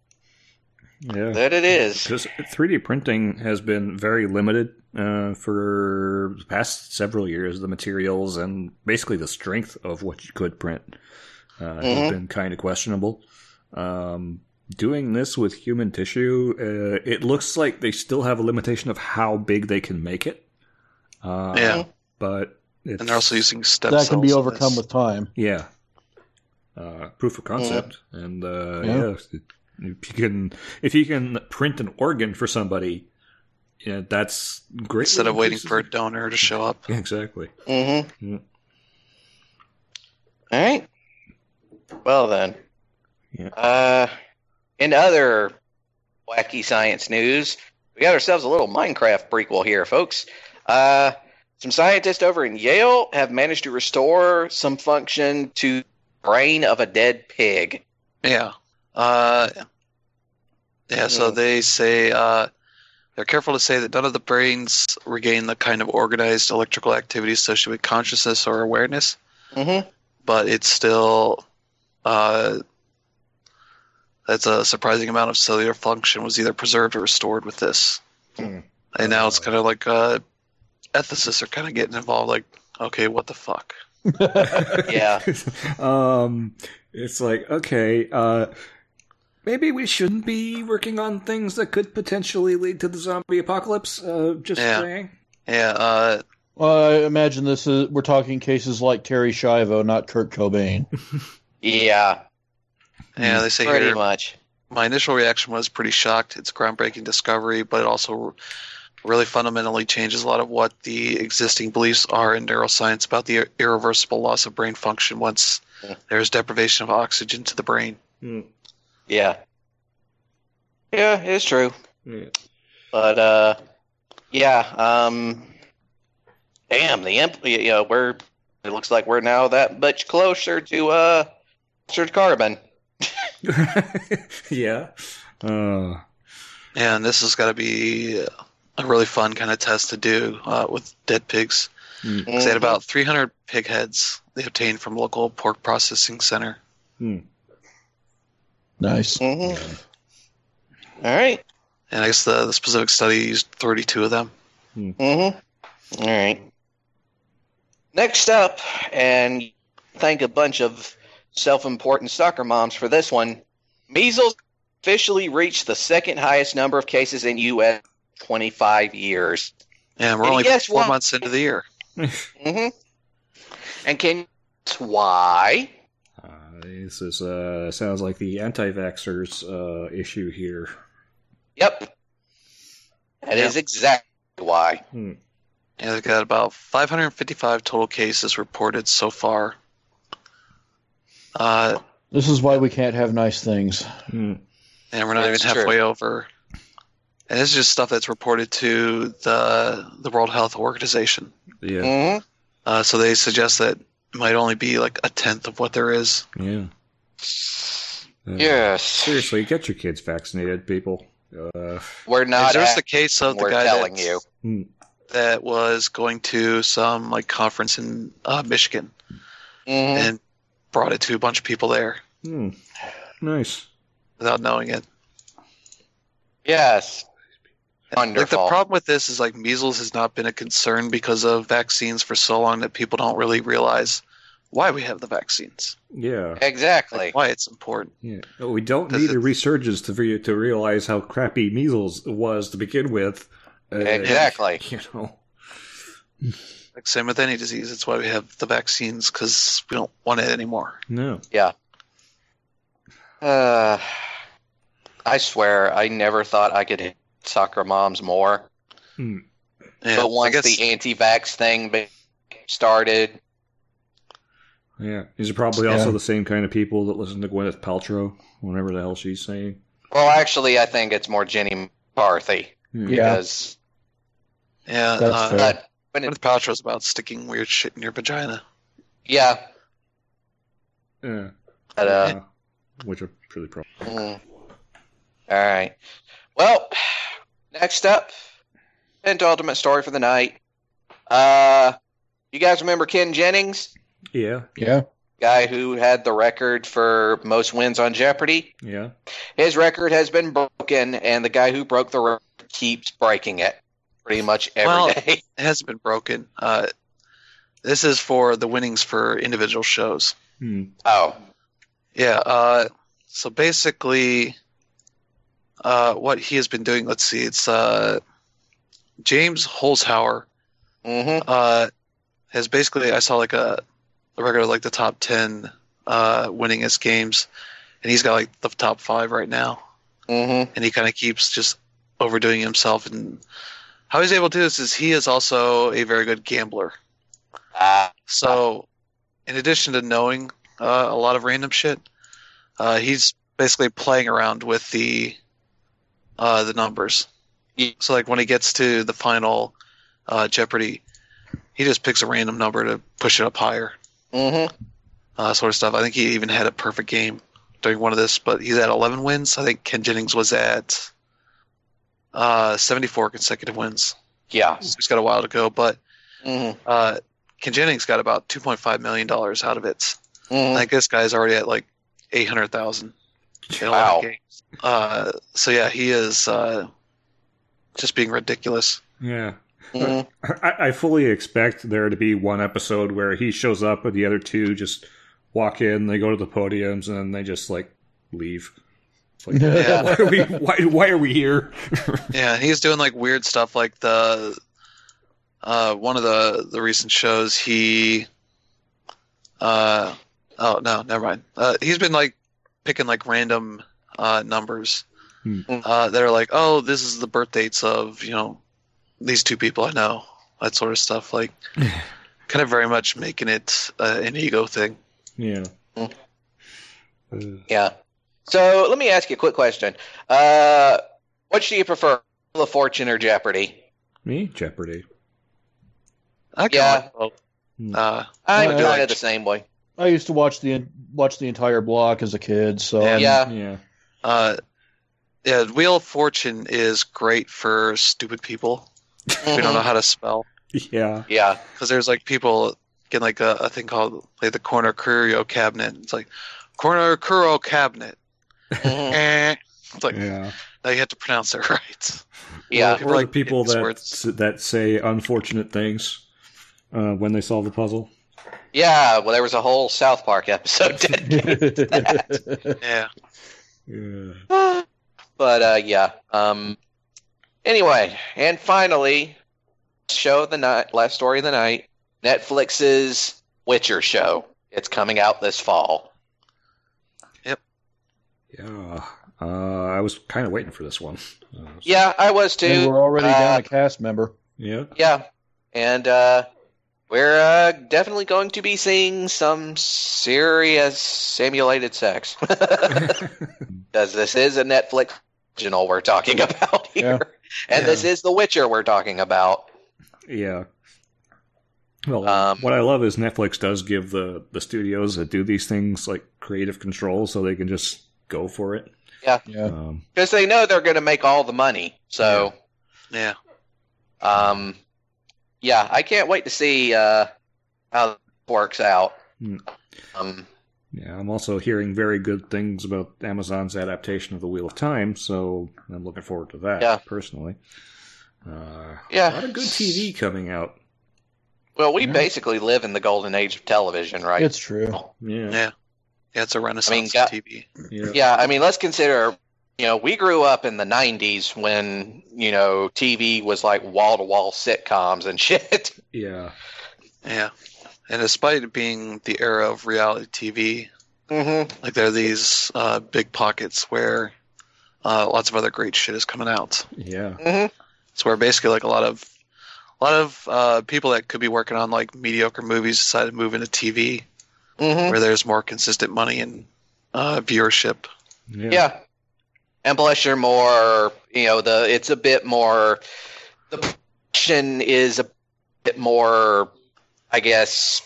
Yeah. That it is. Because three D printing has been very limited uh, for the past several years. The materials and basically the strength of what you could print uh, has Mhm. been kind of questionable. Um, doing this with human tissue, uh, it looks like they still have a limitation of how big they can make it. Uh, Yeah. But it's, and they're also using stem That cells. can be in overcome this. with time. yeah, uh, proof of concept, and uh, Yeah. yeah, if you can if you can print an organ for somebody, yeah, that's great. instead of waiting for a donor to show up. exactly. hmm Yeah. All right. Well then. Yeah. Uh, in other wacky science news, we got ourselves a little Minecraft prequel here, folks. Uh, some scientists over in Yale have managed to restore some function to the brain of a dead pig. Yeah. Uh, yeah, so Mm. they say uh, they're careful to say that none of the brains regain the kind of organized electrical activity associated with consciousness or awareness, Mm-hmm. but it's still uh, that's a surprising amount of cellular function was either preserved or restored with this. Hmm. And now it's kind of like uh, ethicists are kind of getting involved. Like, okay, what the fuck? Yeah. um, it's like, okay, uh, maybe we shouldn't be working on things that could potentially lead to the zombie apocalypse. Uh, just Yeah. saying. Yeah, uh, Well, I imagine this is we're talking cases like Terry Schiavo, not Kurt Cobain. Yeah, yeah. They say pretty here, much. my initial reaction was pretty shocked. It's a groundbreaking discovery, but it also really fundamentally changes a lot of what the existing beliefs are in neuroscience about the irreversible loss of brain function once Yeah. there's deprivation of oxygen to the brain. Hmm. Yeah. Yeah, it's true. Yeah. But uh, yeah. Um, damn, the imp. You know, we're. It looks like we're now that much closer to uh, closer to carbon. yeah. Uh, And this has got to be a really fun kind of test to do uh, with dead pigs. hmm. 'Cause they had about three hundred pig heads they obtained from local pork processing center. Hmm. Nice. Mm-hmm. All right. And I guess the, the specific study used thirty-two of them. Mm-hmm. All right. Next up, and thank a bunch of self-important soccer moms for this one. Measles officially reached the second highest number of cases in U S in twenty-five years. And we're And only guess four what? months into the year. Mm-hmm. And can you guess why? Uh, this is uh, sounds like the anti-vaxxers uh, issue here. Yep. That is Yeah. exactly why. Hmm. Yeah, they've got about five hundred fifty-five total cases reported so far. Uh, This is why we can't have nice things. Hmm. and we're not That's even halfway over. And this is just stuff that's reported to the the World Health Organization. Yeah. Mm-hmm. Uh, so they suggest that it might only be like a tenth of what there is. Yeah. Uh, Yes. Seriously, get your kids vaccinated, people. Uh, We're not. There's at- the case of the we're guy telling that's- you. hmm. that was going to some like conference in uh, Michigan Mhm. and brought it to a bunch of people there Hmm. Nice. without knowing it. Yes. Like the Wonderful. problem with this is like measles has not been a concern because of vaccines for so long that people don't really realize why we have the vaccines, Yeah. Exactly. like why it's important. Yeah. No, we don't Does need a it- resurgence to re- to realize how crappy measles was to begin with. Uh, Exactly. You know. Like same with any disease, it's why we have the vaccines because we don't want it anymore. No. Uh, I swear, I never thought I could hit soccer moms more. Hmm. Yeah, But I once guess, the anti-vax thing be- started, Yeah. These are probably also Yeah. the same kind of people that listen to Gwyneth Paltrow, whatever the hell she's saying. well, actually, I think it's more Jenny McCarthy Hmm. Yeah. because yeah, That's uh, fair. but when it, Gwyneth Paltrow's about sticking weird shit in your vagina. yeah, Yeah. but, uh, Yeah. Which are pretty pro. mm. All right. Well, next up, and ultimate story for the night. Uh, you guys remember Ken Jennings, Yeah. Yeah. guy who had the record for most wins on Jeopardy? Yeah. His record has been broken, and the guy who broke the record keeps breaking it pretty much every Well- day. It hasn't been broken. Uh, this is for the winnings for individual shows. Hmm. Oh, Yeah. Uh, so basically, uh, what he has been doing. Let's see. It's uh, James Holzhauer mm-hmm. uh, has basically. I saw like a, a record of like the top ten uh, winningest games, and he's got like the top five right now. Mm-hmm. And he kind of keeps just overdoing himself. And how he's able to do this is he is also a very good gambler. Ah, So, in addition to knowing uh, a lot of random shit. Uh, he's basically playing around with the uh, the numbers. So like when he gets to the final uh, Jeopardy, he just picks a random number to push it up higher. Mm-hmm. Uh, sort of stuff. I think he even had a perfect game during one of this, but he's at eleven wins. I think Ken Jennings was at uh, seventy-four consecutive wins. Yeah. So he's got a while to go, but Mm-hmm. uh, Ken Jennings got about two point five million dollars out of it. Mm-hmm. I think this guy's already at like eight hundred thousand in Wow. eleven games. Uh, so yeah, he is uh, just being ridiculous. Yeah. Mhm. I, I fully expect there to be one episode where he shows up and the other two just walk in, they go to the podiums, and then they just like leave. It's like, Yeah. why, are we, why, why are we here? Yeah, he's doing like weird stuff, like the uh, one of the the recent shows. He, uh, oh no, never mind. Uh, he's been like picking like random uh, numbers Hmm. uh, that are like, oh, this is the birth dates of you know these two people I know, that sort of stuff. Like, kind of very much making it uh, an ego thing. Yeah. Mm. Uh, Yeah. So let me ask you a quick question. Uh, which do you prefer, Wheel of Fortune or Jeopardy? me? Jeopardy. I kinda Yeah. like both. Uh, I'm I kind like- of the same way. I used to watch the watch the entire block as a kid, so Yeah. I'm- Yeah. Yeah. uh, yeah, Wheel of Fortune is great for stupid people who don't know how to spell. Yeah. Yeah. Because there's like people get like a, a thing called like the corner curio cabinet. It's like corner curio cabinet. Mhm. Eh. It's like Yeah. now you have to pronounce it right. Yeah. People Or like the people these that words. that say unfortunate things uh, when they solve a puzzle. Yeah. Well, there was a whole South Park episode dedicated. Yeah. Yeah. But uh, yeah. Um. Anyway, and finally, show of the night, last story of the night, Netflix's Witcher show. It's coming out this fall. Yeah. Uh, I was kind of waiting for this one. Uh, so- Yeah, I was too. and we're already Uh, down a cast member. Yeah. Yeah, and uh, we're uh, definitely going to be seeing some serious simulated sex. Because this is a Netflix original we're talking about here. Yeah. And this is The Witcher we're talking about. Yeah. Well, Um, what I love is Netflix does give the, the studios that do these things like creative control so they can just go for it. Yeah. Um, Because they know they're going to make all the money. So, Yeah. um, yeah, I can't wait to see uh, how it works out. Hmm. Um, yeah, I'm also hearing very good things about Amazon's adaptation of The Wheel of Time, so I'm looking forward to that Yeah. personally. Uh, Yeah. A lot of good T V coming out. well, we Yeah. basically live in the golden age of television, right? It's true. Yeah. Yeah. Yeah, it's a renaissance got- of T V. Yeah. Yeah, I mean, let's consider, you know, we grew up in the nineties when, you know, T V was like wall to wall sitcoms and shit. Yeah. Yeah. And despite it being the era of reality T V, Mm-hmm. like there are these uh, big pockets where uh, lots of other great shit is coming out. Yeah. Mm-hmm. It's where basically like a lot of a lot of uh, people that could be working on like mediocre movies decided to move into T V Mm-hmm. where there's more consistent money and uh, viewership. Yeah. Yeah. And plus you're more, you know, the it's a bit more, the production is a bit more, I guess,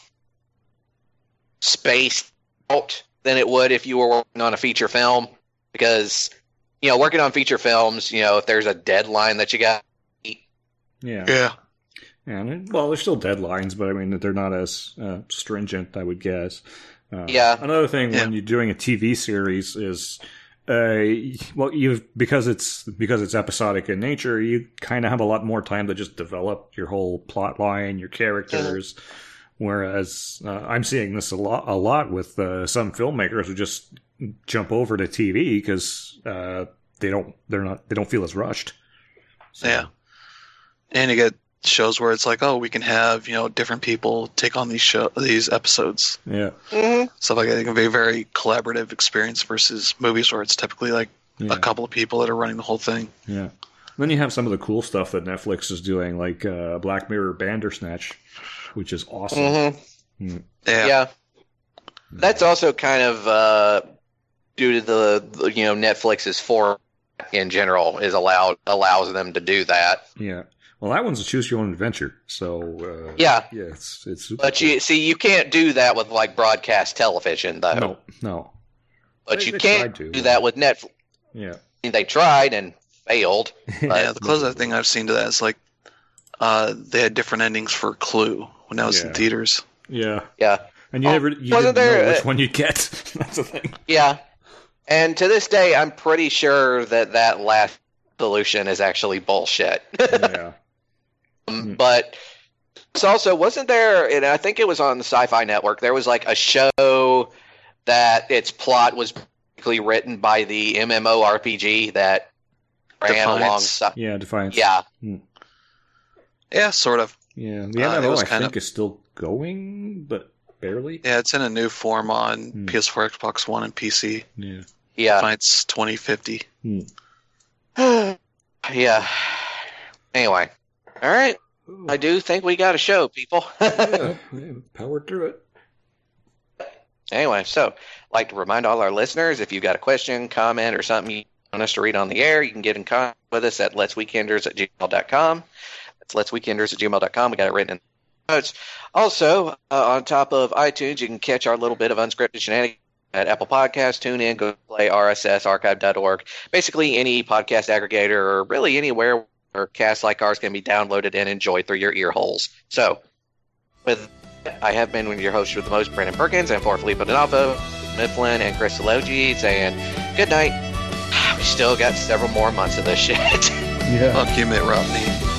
spaced out than it would if you were working on a feature film. Because, you know, working on feature films, you know, if there's a deadline that you got, Yeah. Yeah. And it- well, there's still deadlines, but I mean they're not as uh, stringent, I would guess. Uh, Yeah. Another thing when Yeah. you're doing a T V series is, uh, well, you because it's because it's episodic in nature, you kind of have a lot more time to just develop your whole plot line, your characters. Whereas uh, I'm seeing this a lot, a lot with uh, some filmmakers who just jump over to T V because uh, they don't, they're not, they don't feel as rushed. So, Yeah. And you get shows where it's like, oh, we can have, you know, different people take on these show these episodes. Yeah. mm-hmm. Stuff like that. It can be a very collaborative experience versus movies where it's typically like Yeah. a couple of people that are running the whole thing. Yeah. Then you have some of the cool stuff that Netflix is doing, like uh, Black Mirror Bandersnatch, which is awesome. Mm-hmm. Yeah. Yeah. That's also kind of uh, due to the, the you know Netflix's form in general is allowed allows them to do that. Yeah. Well, that one's a choose your own adventure. So uh, yeah, yeah, it's it's. Super but cool. you see, you can't do that with like broadcast television, though. No, no. But They- you they can't tried to. do that with Netflix. Yeah. They tried and failed. But Yeah, the closest thing I've seen to that is like uh, they had different endings for Clue when I was Yeah. in theaters. Yeah. yeah, And you Oh, never you wasn't didn't there, know which uh, one you get. That's the thing. yeah. And to this day, I'm pretty sure that that last solution is actually bullshit. Yeah. Um, but it's also wasn't there, and I think it was on the Sci-Fi Network. There was like a show that its plot was basically written by the MMORPG that ran Defiance. alongside. Yeah. Defiance. Yeah, Yeah, sort of. Yeah. The Uh, it M M O was I kind think of- is still going, but barely. Yeah, it's in a new form on Hmm. P S four, Xbox One, and P C. Yeah. yeah, Defiance twenty fifty. Hmm. yeah. Anyway, all right. I do think we got a show, people. yeah. Yeah. Powered through it. Anyway, so I'd like to remind all our listeners, if you've got a question, comment, or something you want us to read on the air, you can get in contact with us at letsweekenders at gmail dot com. That's letsweekenders at gmail dot com. We got it written in the notes. Also, uh, on top of iTunes, you can catch our little bit of unscripted shenanigans at Apple Podcasts, TuneIn, Google Play, R S S, archive dot org. Basically, any podcast aggregator or really anywhere where casts like ours can be downloaded and enjoyed through your ear holes. So, with I have been your host with the most, Brandon Perkins, and for Felipe Donalvo, Mifflin, and Chris Elogi, saying good night. We still got several more months of this shit. Yeah. Fuck you, Mitt Romney.